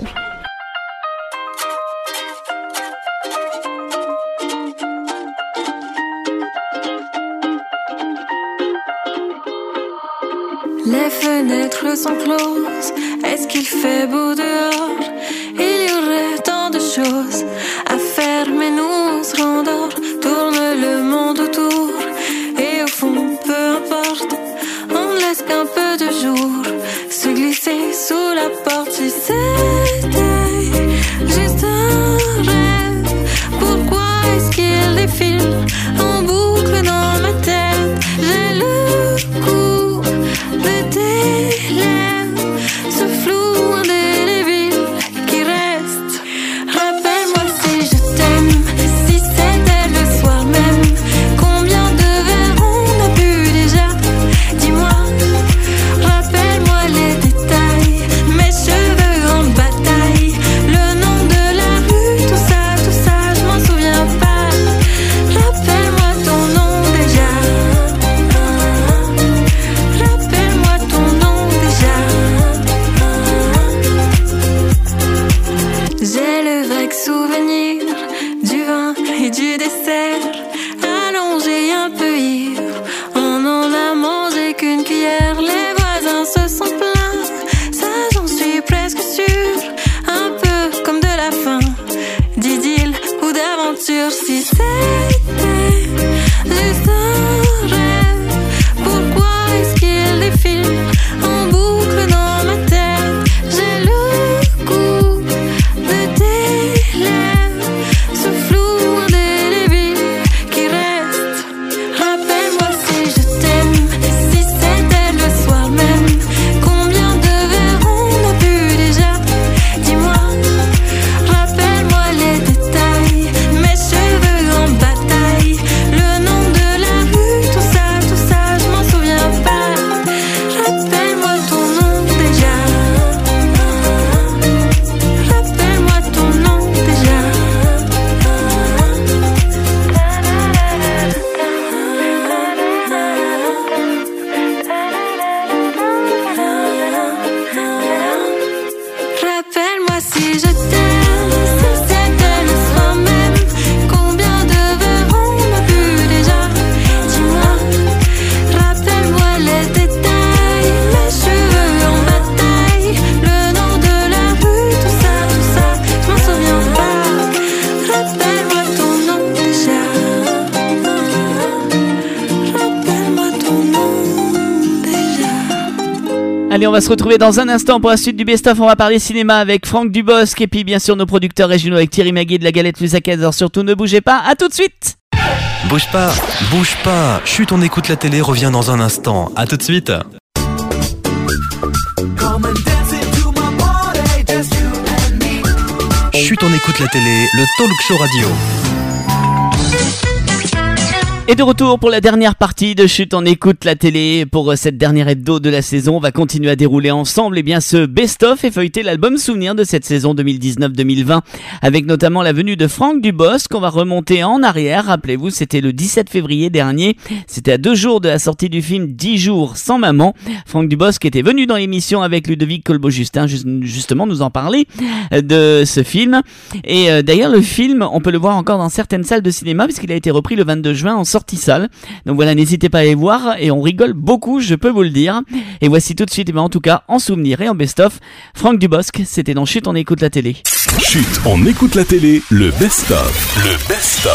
Les fenêtres sont closes, est-ce qu'il fait beau dehors? Il y aurait tant de choses à faire, mais nous on se rendort. Tourne le monde autour, et au fond, peu importe, on ne laisse qu'un peu de jour se glisser sous la porte. Si c'était juste un rêve, pourquoi est-ce qu'il défile en boucle dans ma tête? J'ai le coup de tes lèvres, ce flou indélébile qui reste. Rappelle-moi si je t'aime, si c'était le soir même. Combien de verres on a bu déjà? Dis-moi, rappelle-moi les détails. Mes cheveux en bataille, le nom de la rue, tout ça, je m'en souviens pas. Rappelle-moi ton nom déjà. Rappelle-moi ton nom déjà. J'ai le vague souvenir du vin et du dessert, allongé un peu ivre, on n'en a mangé qu'une cuillère. Les voisins se sont plaints, ça j'en suis presque sûre, un peu comme de la faim, d'idylle ou d'aventure. Si c'était juste un rêve, pourquoi est-ce qu'il défile en boucle dans ma tête? J'ai le goût de tes lèvres, ce flou indélébile qui reste. Rappelle-moi si je t'aime, si c'était le soir même. Combien de verres on a bu déjà? Dis-moi, rappelle-moi les détails. Mes cheveux en bataille, le nom de la rue, tout ça, je m'en souviens pas. Rappelle-moi ton nom déjà. Rappelle-moi ton nom déjà. Rappelle-moi si je t'aime, si c'était le soir même. Combien de verres on a bu déjà? Dis-moi, rappelle-moi les détails. Mes cheveux en bataille, le nom de la rue, tout ça, je m'en souviens pas. Rappelle-moi ton nom déjà. Rappelle-moi ton nom déjà. Allez, on va se retrouver dans un instant pour la suite du best-of. On va parler cinéma avec Franck Dubosc et puis bien sûr nos producteurs régionaux avec Thierry Magui de la Galette Musaka. Alors surtout ne bougez pas, à tout de suite. Bouge pas. Chut, on écoute la télé revient dans un instant. À tout de suite. Chut, on écoute la télé, le talk show radio. Et de retour pour la dernière partie de Chut, on écoute la télé. Pour cette dernière hebdo de la saison, on va continuer à dérouler ensemble ce best-of et feuilleter l'album souvenir de cette saison 2019-2020 avec notamment la venue de Franck Dubosc qu'on va remonter en arrière. Rappelez-vous, c'était le 17 février dernier, c'était à 2 jours de la sortie du film 10 jours sans maman. Franck Dubosc était venu dans l'émission avec Ludovic Colbeau-Justin justement nous en parler de ce film. Et d'ailleurs le film, on peut le voir encore dans certaines salles de cinéma puisqu'il a été repris le 22 juin en sortie salle. Donc voilà, n'hésitez pas à aller voir et on rigole beaucoup, je peux vous le dire. Et voici tout de suite, en tout cas, en souvenir et en best-of, Franck Dubosc, c'était dans Chut, on écoute la télé. Chut, on écoute la télé, le best-of. Le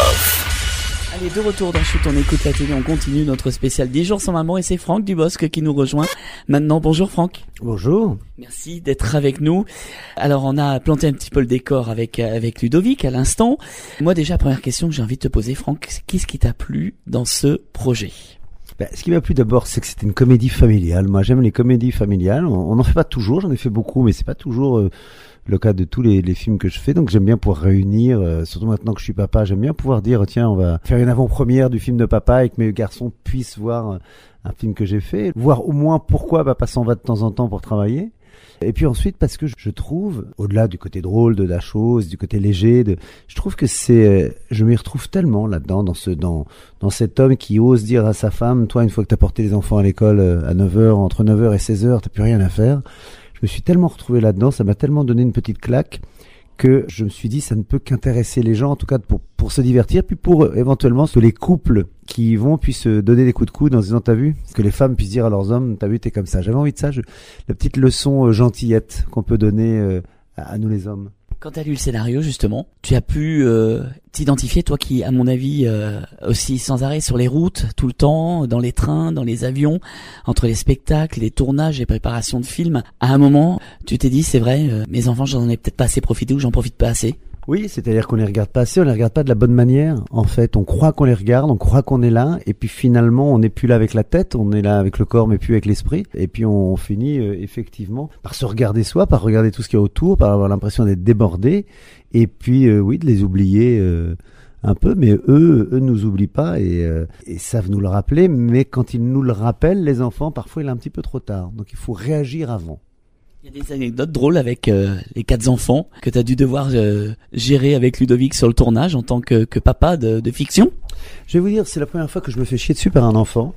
best-of. Allez, de retour dans Chut, on écoute la télé, on continue notre spécial 10 jours sans maman et c'est Franck Dubosc qui nous rejoint maintenant. Bonjour Franck. Bonjour. Merci d'être avec nous. Alors on a planté un petit peu le décor avec Ludovic à l'instant. Moi déjà, première question que j'ai envie de te poser Franck, qu'est-ce qui t'a plu dans ce projet ? Ce qui m'a plu d'abord, c'est que c'était une comédie familiale. Moi j'aime les comédies familiales, on n'en fait pas toujours, j'en ai fait beaucoup, mais c'est pas toujours le cas de tous les films que je fais, donc j'aime bien pouvoir réunir, surtout maintenant que je suis papa, j'aime bien pouvoir dire tiens on va faire une avant-première du film de papa et que mes garçons puissent voir un film que j'ai fait, voir au moins pourquoi papa s'en va de temps en temps pour travailler. Et puis ensuite parce que je trouve, au-delà du côté drôle de la chose, du côté léger, je trouve que je m'y retrouve tellement là-dedans, dans cet homme qui ose dire à sa femme, toi une fois que t'as porté les enfants à l'école à 9h, entre 9h et 16h, t'as plus rien à faire. Je me suis tellement retrouvé là-dedans, ça m'a tellement donné une petite claque que je me suis dit ça ne peut qu'intéresser les gens, en tout cas pour se divertir, puis pour éventuellement que les couples qui y vont puissent donner des coups de coude en se disant t'as vu, que les femmes puissent dire à leurs hommes t'as vu t'es comme ça. J'avais envie de ça, la petite leçon gentillette qu'on peut donner à nous les hommes. Quand tu as lu le scénario, justement, tu as pu t'identifier, toi qui, à mon avis, aussi sans arrêt sur les routes, tout le temps, dans les trains, dans les avions, entre les spectacles, les tournages et préparations de films. À un moment, tu t'es dit, c'est vrai, mes enfants, j'en ai peut-être pas assez profité ou j'en profite pas assez. Oui, c'est-à-dire qu'on les regarde pas assez, on les regarde pas de la bonne manière. En fait, on croit qu'on les regarde, on croit qu'on est là, et puis finalement, on n'est plus là avec la tête, on est là avec le corps, mais plus avec l'esprit. Et puis on finit effectivement par se regarder soi, par regarder tout ce qu'il y a autour, par avoir l'impression d'être débordé, et puis oui, de les oublier un peu. Mais eux nous oublient pas et savent nous le rappeler. Mais quand ils nous le rappellent, les enfants, parfois il est un petit peu trop tard. Donc il faut réagir avant. Il y a des anecdotes drôles avec les 4 enfants que tu as dû devoir gérer avec Ludovic sur le tournage en tant que papa de fiction. Je vais vous dire, c'est la première fois que je me fais chier dessus par un enfant.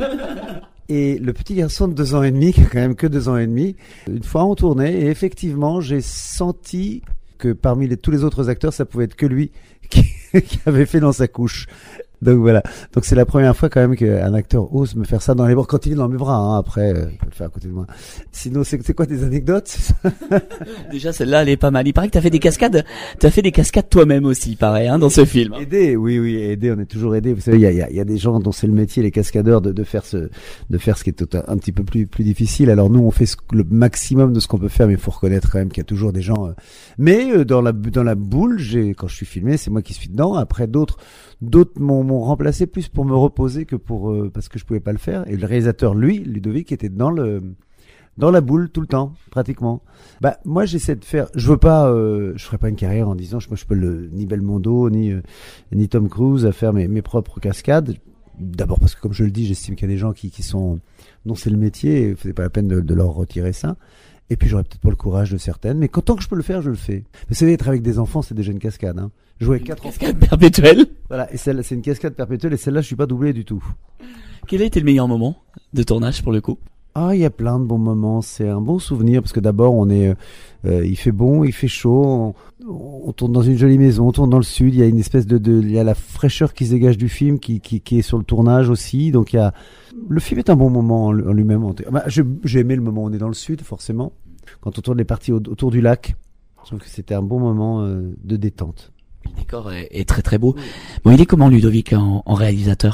Et le petit garçon de 2 ans et demi, qui a quand même que 2 ans et demi, une fois on tournait et effectivement j'ai senti que parmi tous les autres acteurs, ça pouvait être que lui qui avait fait dans sa couche. Donc voilà. Donc c'est la première fois quand même qu'un acteur ose me faire ça dans les bras. Quand il est dans mes bras, hein. Après, il peut le faire à côté de moi. Sinon, c'est quoi des anecdotes? Déjà, celle-là, elle est pas mal. Il paraît que t'as fait des cascades. T'as fait des cascades toi-même aussi, pareil, hein, dans ce film. Aider, oui, aider. On est toujours aidé. Vous savez, il y a des gens dont c'est le métier, les cascadeurs, de faire ce qui est un petit peu plus difficile. Alors nous, on fait le maximum de ce qu'on peut faire, mais il faut reconnaître quand même qu'il y a toujours des gens. Mais dans la boule, quand je suis filmé, c'est moi qui suis dedans. Après, d'autres m'ont remplacé plus pour me reposer que parce que je pouvais pas le faire. Et le réalisateur, lui, Ludovic, était dans la boule tout le temps, pratiquement. Moi, j'essaie de faire, je ferai pas une carrière en disant, moi, je peux ni Belmondo, ni Tom Cruise à faire mes propres cascades. D'abord parce que, comme je le dis, j'estime qu'il y a des gens qui sont, dont c'est le métier, et c'est pas la peine de leur retirer ça. Et puis, j'aurais peut-être pas le courage de certaines, mais tant que je peux le faire, je le fais. Mais vous savez, être avec des enfants, c'est déjà une cascade, hein. Jouer avec 4 enfants. Cascade perpétuelle. Voilà. Et celle-là, c'est une cascade perpétuelle, et celle-là, je suis pas doublé du tout. Quel a été le meilleur moment de tournage pour le coup? Il y a plein de bons moments. C'est un bon souvenir parce que d'abord, il fait bon, il fait chaud. On tourne dans une jolie maison, on tourne dans le sud. Il y a une espèce il y a la fraîcheur qui se dégage du film qui est sur le tournage aussi. Donc le film est un bon moment en lui-même. J'ai aimé le moment où on est dans le sud, forcément. Quand on tourne les parties autour du lac, je trouve que c'était un bon moment de détente. Le décor est très très beau. Bon, il est comment Ludovic en réalisateur?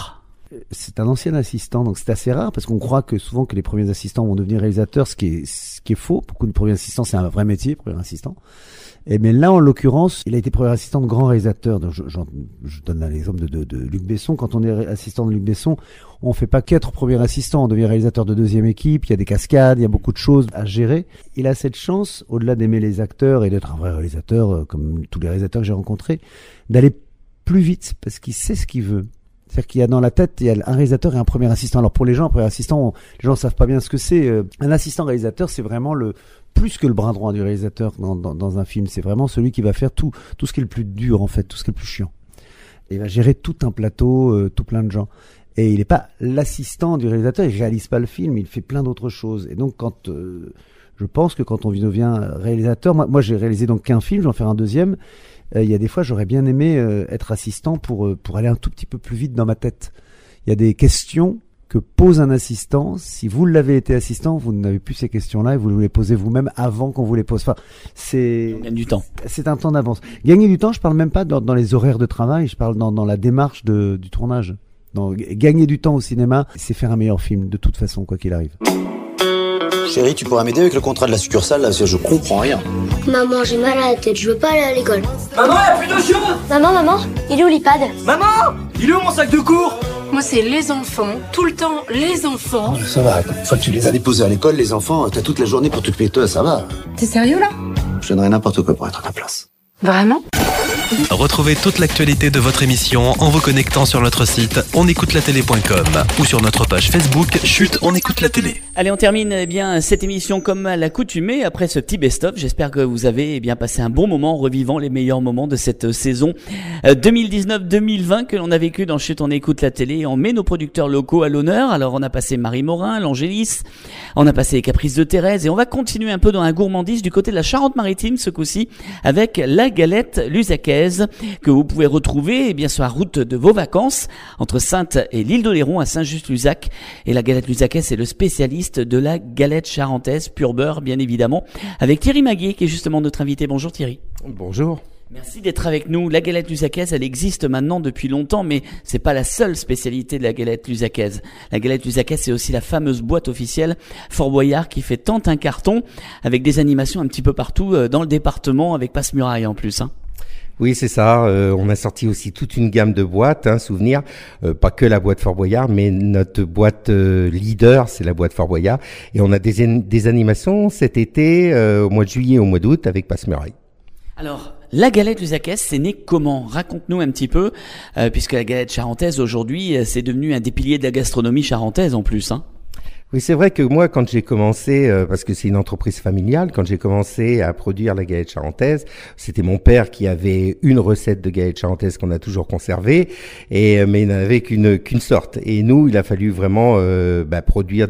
c'est un ancien assistant, donc c'est assez rare parce qu'on croit que souvent que les premiers assistants vont devenir réalisateurs, ce qui est faux. Beaucoup de premiers assistants, c'est un vrai métier, premier assistant. Mais là, en l'occurrence, il a été premier assistant de grand réalisateur. Donc je donne là l'exemple de Luc Besson. Quand on est assistant de Luc Besson, on fait pas qu'être premier assistant, on devient réalisateur de deuxième équipe. Il y a des cascades, il y a beaucoup de choses à gérer. Il a cette chance, au-delà d'aimer les acteurs et d'être un vrai réalisateur, comme tous les réalisateurs que j'ai rencontrés, d'aller plus vite parce qu'il sait ce qu'il veut. C'est-à-dire qu'il y a dans la tête, il y a un réalisateur et un premier assistant. Alors pour les gens, un premier assistant, les gens savent pas bien ce que c'est. Un assistant réalisateur, c'est vraiment plus que le bras droit du réalisateur dans un film. C'est vraiment celui qui va faire tout ce qui est le plus dur en fait, tout ce qui est le plus chiant. Et il va gérer tout un plateau, tout plein de gens. Et il n'est pas l'assistant du réalisateur, il réalise pas le film, il fait plein d'autres choses. Et donc je pense que quand on devient réalisateur, moi j'ai réalisé donc qu'un film, je vais en faire un deuxième. Il y a des fois, j'aurais bien aimé être assistant pour aller un tout petit peu plus vite dans ma tête. Il y a des questions que pose un assistant. Si vous l'avez été assistant, vous n'avez plus ces questions-là et vous les posez vous-même avant qu'on vous les pose. Enfin, on gagne du temps. C'est un temps d'avance. Gagner du temps, je parle même pas dans les horaires de travail, je parle dans la démarche du tournage. Gagner du temps au cinéma, c'est faire un meilleur film, de toute façon, quoi qu'il arrive. Chérie, tu pourras m'aider avec le contrat de la succursale, là, parce que je comprends rien. Maman, j'ai mal à la tête, je veux pas aller à l'école. Maman, y'a plus de choses. Maman, il est où l'iPad? Maman, il est où mon sac de cours? Moi, c'est les enfants, tout le temps, les enfants. Oh, ça va, une fois que tu les as déposés à l'école, les enfants, t'as toute la journée pour t'occuper de toi, ça va. T'es sérieux, là? Je donnerais n'importe quoi pour être à ta place. Vraiment? Retrouvez toute l'actualité de votre émission en vous connectant sur notre site onécoutelatélé.com ou sur notre page Facebook Chut, on écoute la télé. Allez, on termine bien cette émission comme à l'accoutumée après ce petit best-of. J'espère que vous avez bien passé un bon moment en revivant les meilleurs moments de cette saison 2019-2020 que l'on a vécu dans Chut, on écoute la télé. On met nos producteurs locaux à l'honneur. Alors on a passé Marie Morin, l'Angélis, on a passé les Caprices de Thérèse et on va continuer un peu dans la gourmandise du côté de la Charente-Maritime ce coup-ci avec la galette lusacaise que vous pouvez retrouver bien sur la route de vos vacances entre Saintes et l'île d'Oléron à Saint-Just-Luzac. Et la galette lusacaise, c'est le spécialiste de la galette charentaise pur beurre, bien évidemment, avec Thierry Maguier qui est justement notre invité. Bonjour Thierry. Bonjour. Merci d'être avec nous. La galette lusacaise, elle existe maintenant depuis longtemps, mais c'est pas la seule spécialité de la galette lusacaise. La galette lusacaise, c'est aussi la fameuse boîte officielle Fort Boyard qui fait tant un carton avec des animations un petit peu partout dans le département avec Passe-Muraille en plus, hein. Oui, c'est ça. On a sorti aussi toute une gamme de boîtes, souvenirs. Pas que la boîte Fort Boyard, mais notre boîte leader, c'est la boîte Fort Boyard. Et on a des animations cet été, au mois de juillet, au mois d'août, avec Passe-Muraille. Alors, la galette lusacaise, c'est né comment? Raconte-nous un petit peu, puisque la galette charentaise, aujourd'hui, c'est devenu un des piliers de la gastronomie charentaise en plus, hein. Oui, c'est vrai que moi, quand j'ai commencé, parce que c'est une entreprise familiale, quand j'ai commencé à produire la galette charentaise, c'était mon père qui avait une recette de galette charentaise qu'on a toujours conservée, mais il n'avait qu'une sorte. Et nous, il a fallu vraiment produire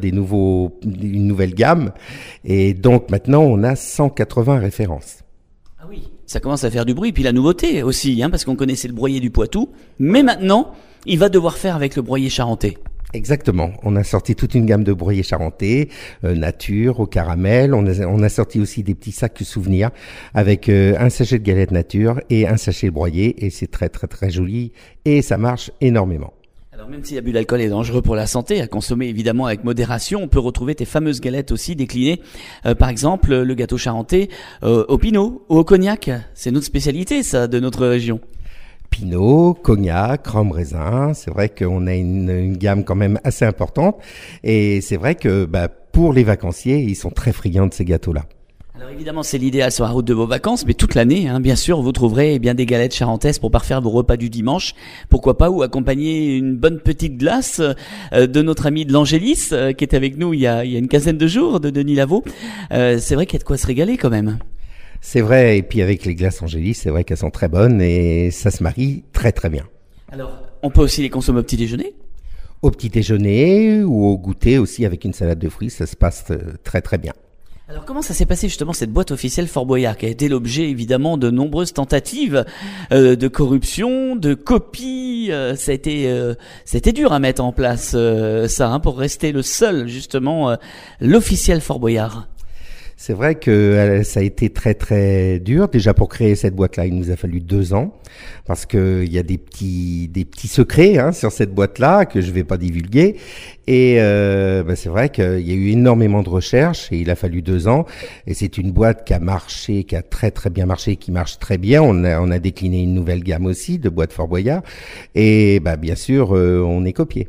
une nouvelle gamme. Et donc maintenant, on a 180 références. Ah oui, ça commence à faire du bruit. Puis la nouveauté aussi, parce qu'on connaissait le broyé du Poitou, mais maintenant, il va devoir faire avec le broyé charentais. Exactement. On a sorti toute une gamme de broyés charentais, nature, au caramel. On a sorti aussi des petits sacs souvenirs avec un sachet de galette nature et un sachet broyé. Et c'est très, très, très joli. Et ça marche énormément. Alors même si l'abus d'alcool est dangereux pour la santé, à consommer évidemment avec modération, on peut retrouver tes fameuses galettes aussi déclinées. Par exemple, le gâteau charentais au pinot ou au cognac. C'est notre spécialité, ça, de notre région. Pinot, cognac, rhum raisin, c'est vrai qu'on a une gamme quand même assez importante et c'est vrai que pour les vacanciers, ils sont très friands de ces gâteaux-là. Alors évidemment, c'est l'idéal sur la route de vos vacances, mais toute l'année, bien sûr, vous trouverez bien des galettes charentaises pour parfaire vos repas du dimanche. Pourquoi pas, ou accompagner une bonne petite glace de notre ami de l'Angélis qui est avec nous il y a une quinzaine de jours, de Denis Lavaux. C'est vrai qu'il y a de quoi se régaler quand même. C'est vrai, et puis avec les glaces Angélis, c'est vrai qu'elles sont très bonnes et ça se marie très très bien. Alors, on peut aussi les consommer au petit déjeuner ? Au petit déjeuner ou au goûter aussi avec une salade de fruits, ça se passe très très bien. Alors comment ça s'est passé justement cette boîte officielle Fort Boyard qui a été l'objet évidemment de nombreuses tentatives de corruption, de copie, ça a été dur à mettre en place ça pour rester le seul justement l'officiel Fort Boyard. C'est vrai que ça a été très très dur. Déjà pour créer cette boîte-là, il nous a fallu 2 ans parce que il y a des petits secrets sur cette boîte-là que je vais pas divulguer. Et c'est vrai qu'il y a eu énormément de recherches et il a fallu 2 ans. Et c'est une boîte qui a marché, qui a très très bien marché, qui marche très bien. On a décliné une nouvelle gamme aussi de boîtes Fort Boyard. Et bien sûr, on est copié.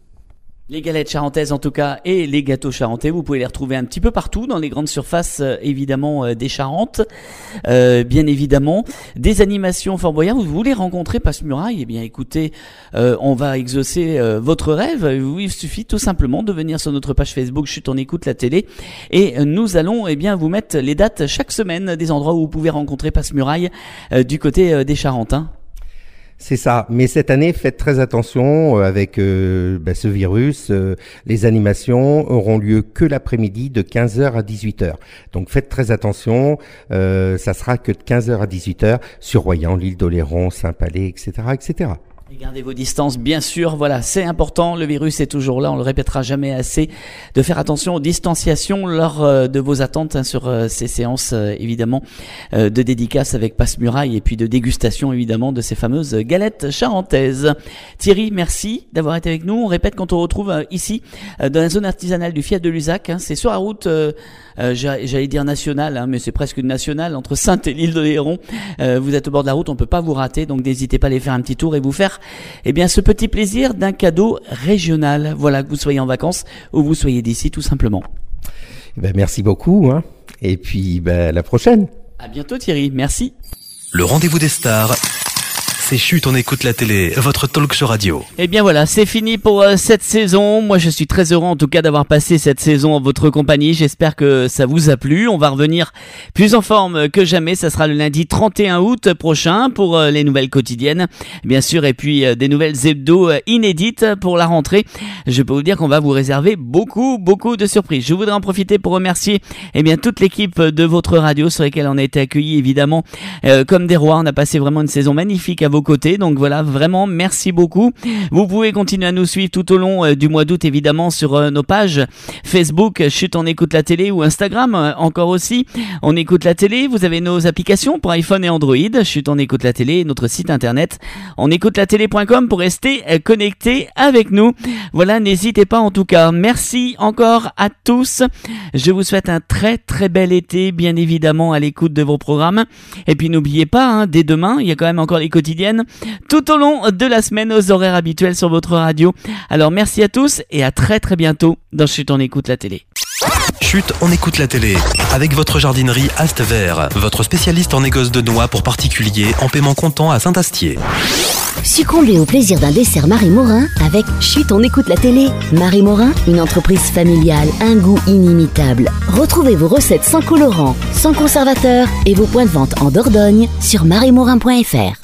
Les galettes charentaises en tout cas et les gâteaux charentais, vous pouvez les retrouver un petit peu partout dans les grandes surfaces évidemment des Charentes. Bien évidemment, des animations Fort Boyard, vous voulez rencontrer Passe-Muraille, eh bien écoutez, on va exaucer votre rêve. Il suffit tout simplement de venir sur notre page Facebook Chut on écoute la télé et nous allons vous mettre les dates chaque semaine des endroits où vous pouvez rencontrer Passe-Muraille du côté des Charentes. C'est ça, mais cette année, faites très attention avec ce virus. Les animations auront lieu que l'après-midi de 15h à 18h. Donc faites très attention, ça sera que de 15h à 18h sur Royan, l'île d'Oléron, Saint-Palais, etc., etc. Et gardez vos distances, bien sûr, voilà, c'est important, le virus est toujours là, on le répétera jamais assez, de faire attention aux distanciations lors de vos attentes sur ces séances, évidemment, de dédicaces avec Passe-Muraille et puis de dégustation, évidemment, de ces fameuses galettes charentaises. Thierry, merci d'avoir été avec nous, on répète quand on retrouve ici, dans la zone artisanale du Fiat de Lusac, c'est sur la route, j'allais dire nationale, mais c'est presque une nationale, entre Sainte et l'île d'Oléron, vous êtes au bord de la route, on peut pas vous rater, donc n'hésitez pas à aller faire un petit tour et vous faire ce petit plaisir d'un cadeau régional. Voilà, que vous soyez en vacances ou vous soyez d'ici tout simplement. Merci beaucoup. Et puis à la prochaine. À bientôt Thierry, merci. Le rendez-vous des stars, c'est Chut on écoute la télé, votre talk show radio. Et bien voilà, c'est fini pour cette saison. Moi je suis très heureux en tout cas d'avoir passé cette saison en votre compagnie. J'espère que ça vous a plu. On va revenir plus en forme que jamais. Ça sera le lundi 31 août prochain pour les nouvelles quotidiennes, bien sûr, et puis des nouvelles hebdos inédites pour la rentrée. Je peux vous dire qu'on va vous réserver beaucoup de surprises. Je voudrais en profiter pour remercier toute l'équipe de votre radio sur laquelle on a été accueillis évidemment comme des rois. On a passé vraiment une saison magnifique à vos côtés, donc voilà, vraiment merci beaucoup. Vous pouvez continuer à nous suivre tout au long du mois d'août évidemment sur nos pages Facebook Chut on écoute la télé ou Instagram encore aussi on écoute la télé. Vous avez nos applications pour iPhone et Android, Chut on écoute la télé, notre site internet onécoutelatélé.com pour rester connecté avec nous. Voilà, n'hésitez pas en tout cas. Merci encore à tous. Je vous souhaite un très très bel été, bien évidemment à l'écoute de vos programmes. Et puis n'oubliez pas, dès demain, il y a quand même encore les quotidiennes tout au long de la semaine aux horaires habituels sur votre radio. Alors merci à tous et à très très bientôt dans Chut on écoute la télé. Chut on écoute la télé avec votre jardinerie Ast Vert, votre spécialiste en négoce de noix pour particuliers en paiement comptant à Saint-Astier. Succombez au plaisir d'un dessert Marie Morin avec Chut on écoute la télé. Marie Morin, une entreprise familiale, un goût inimitable. Retrouvez vos recettes sans colorant, sans conservateur et vos points de vente en Dordogne sur mariemorin.fr.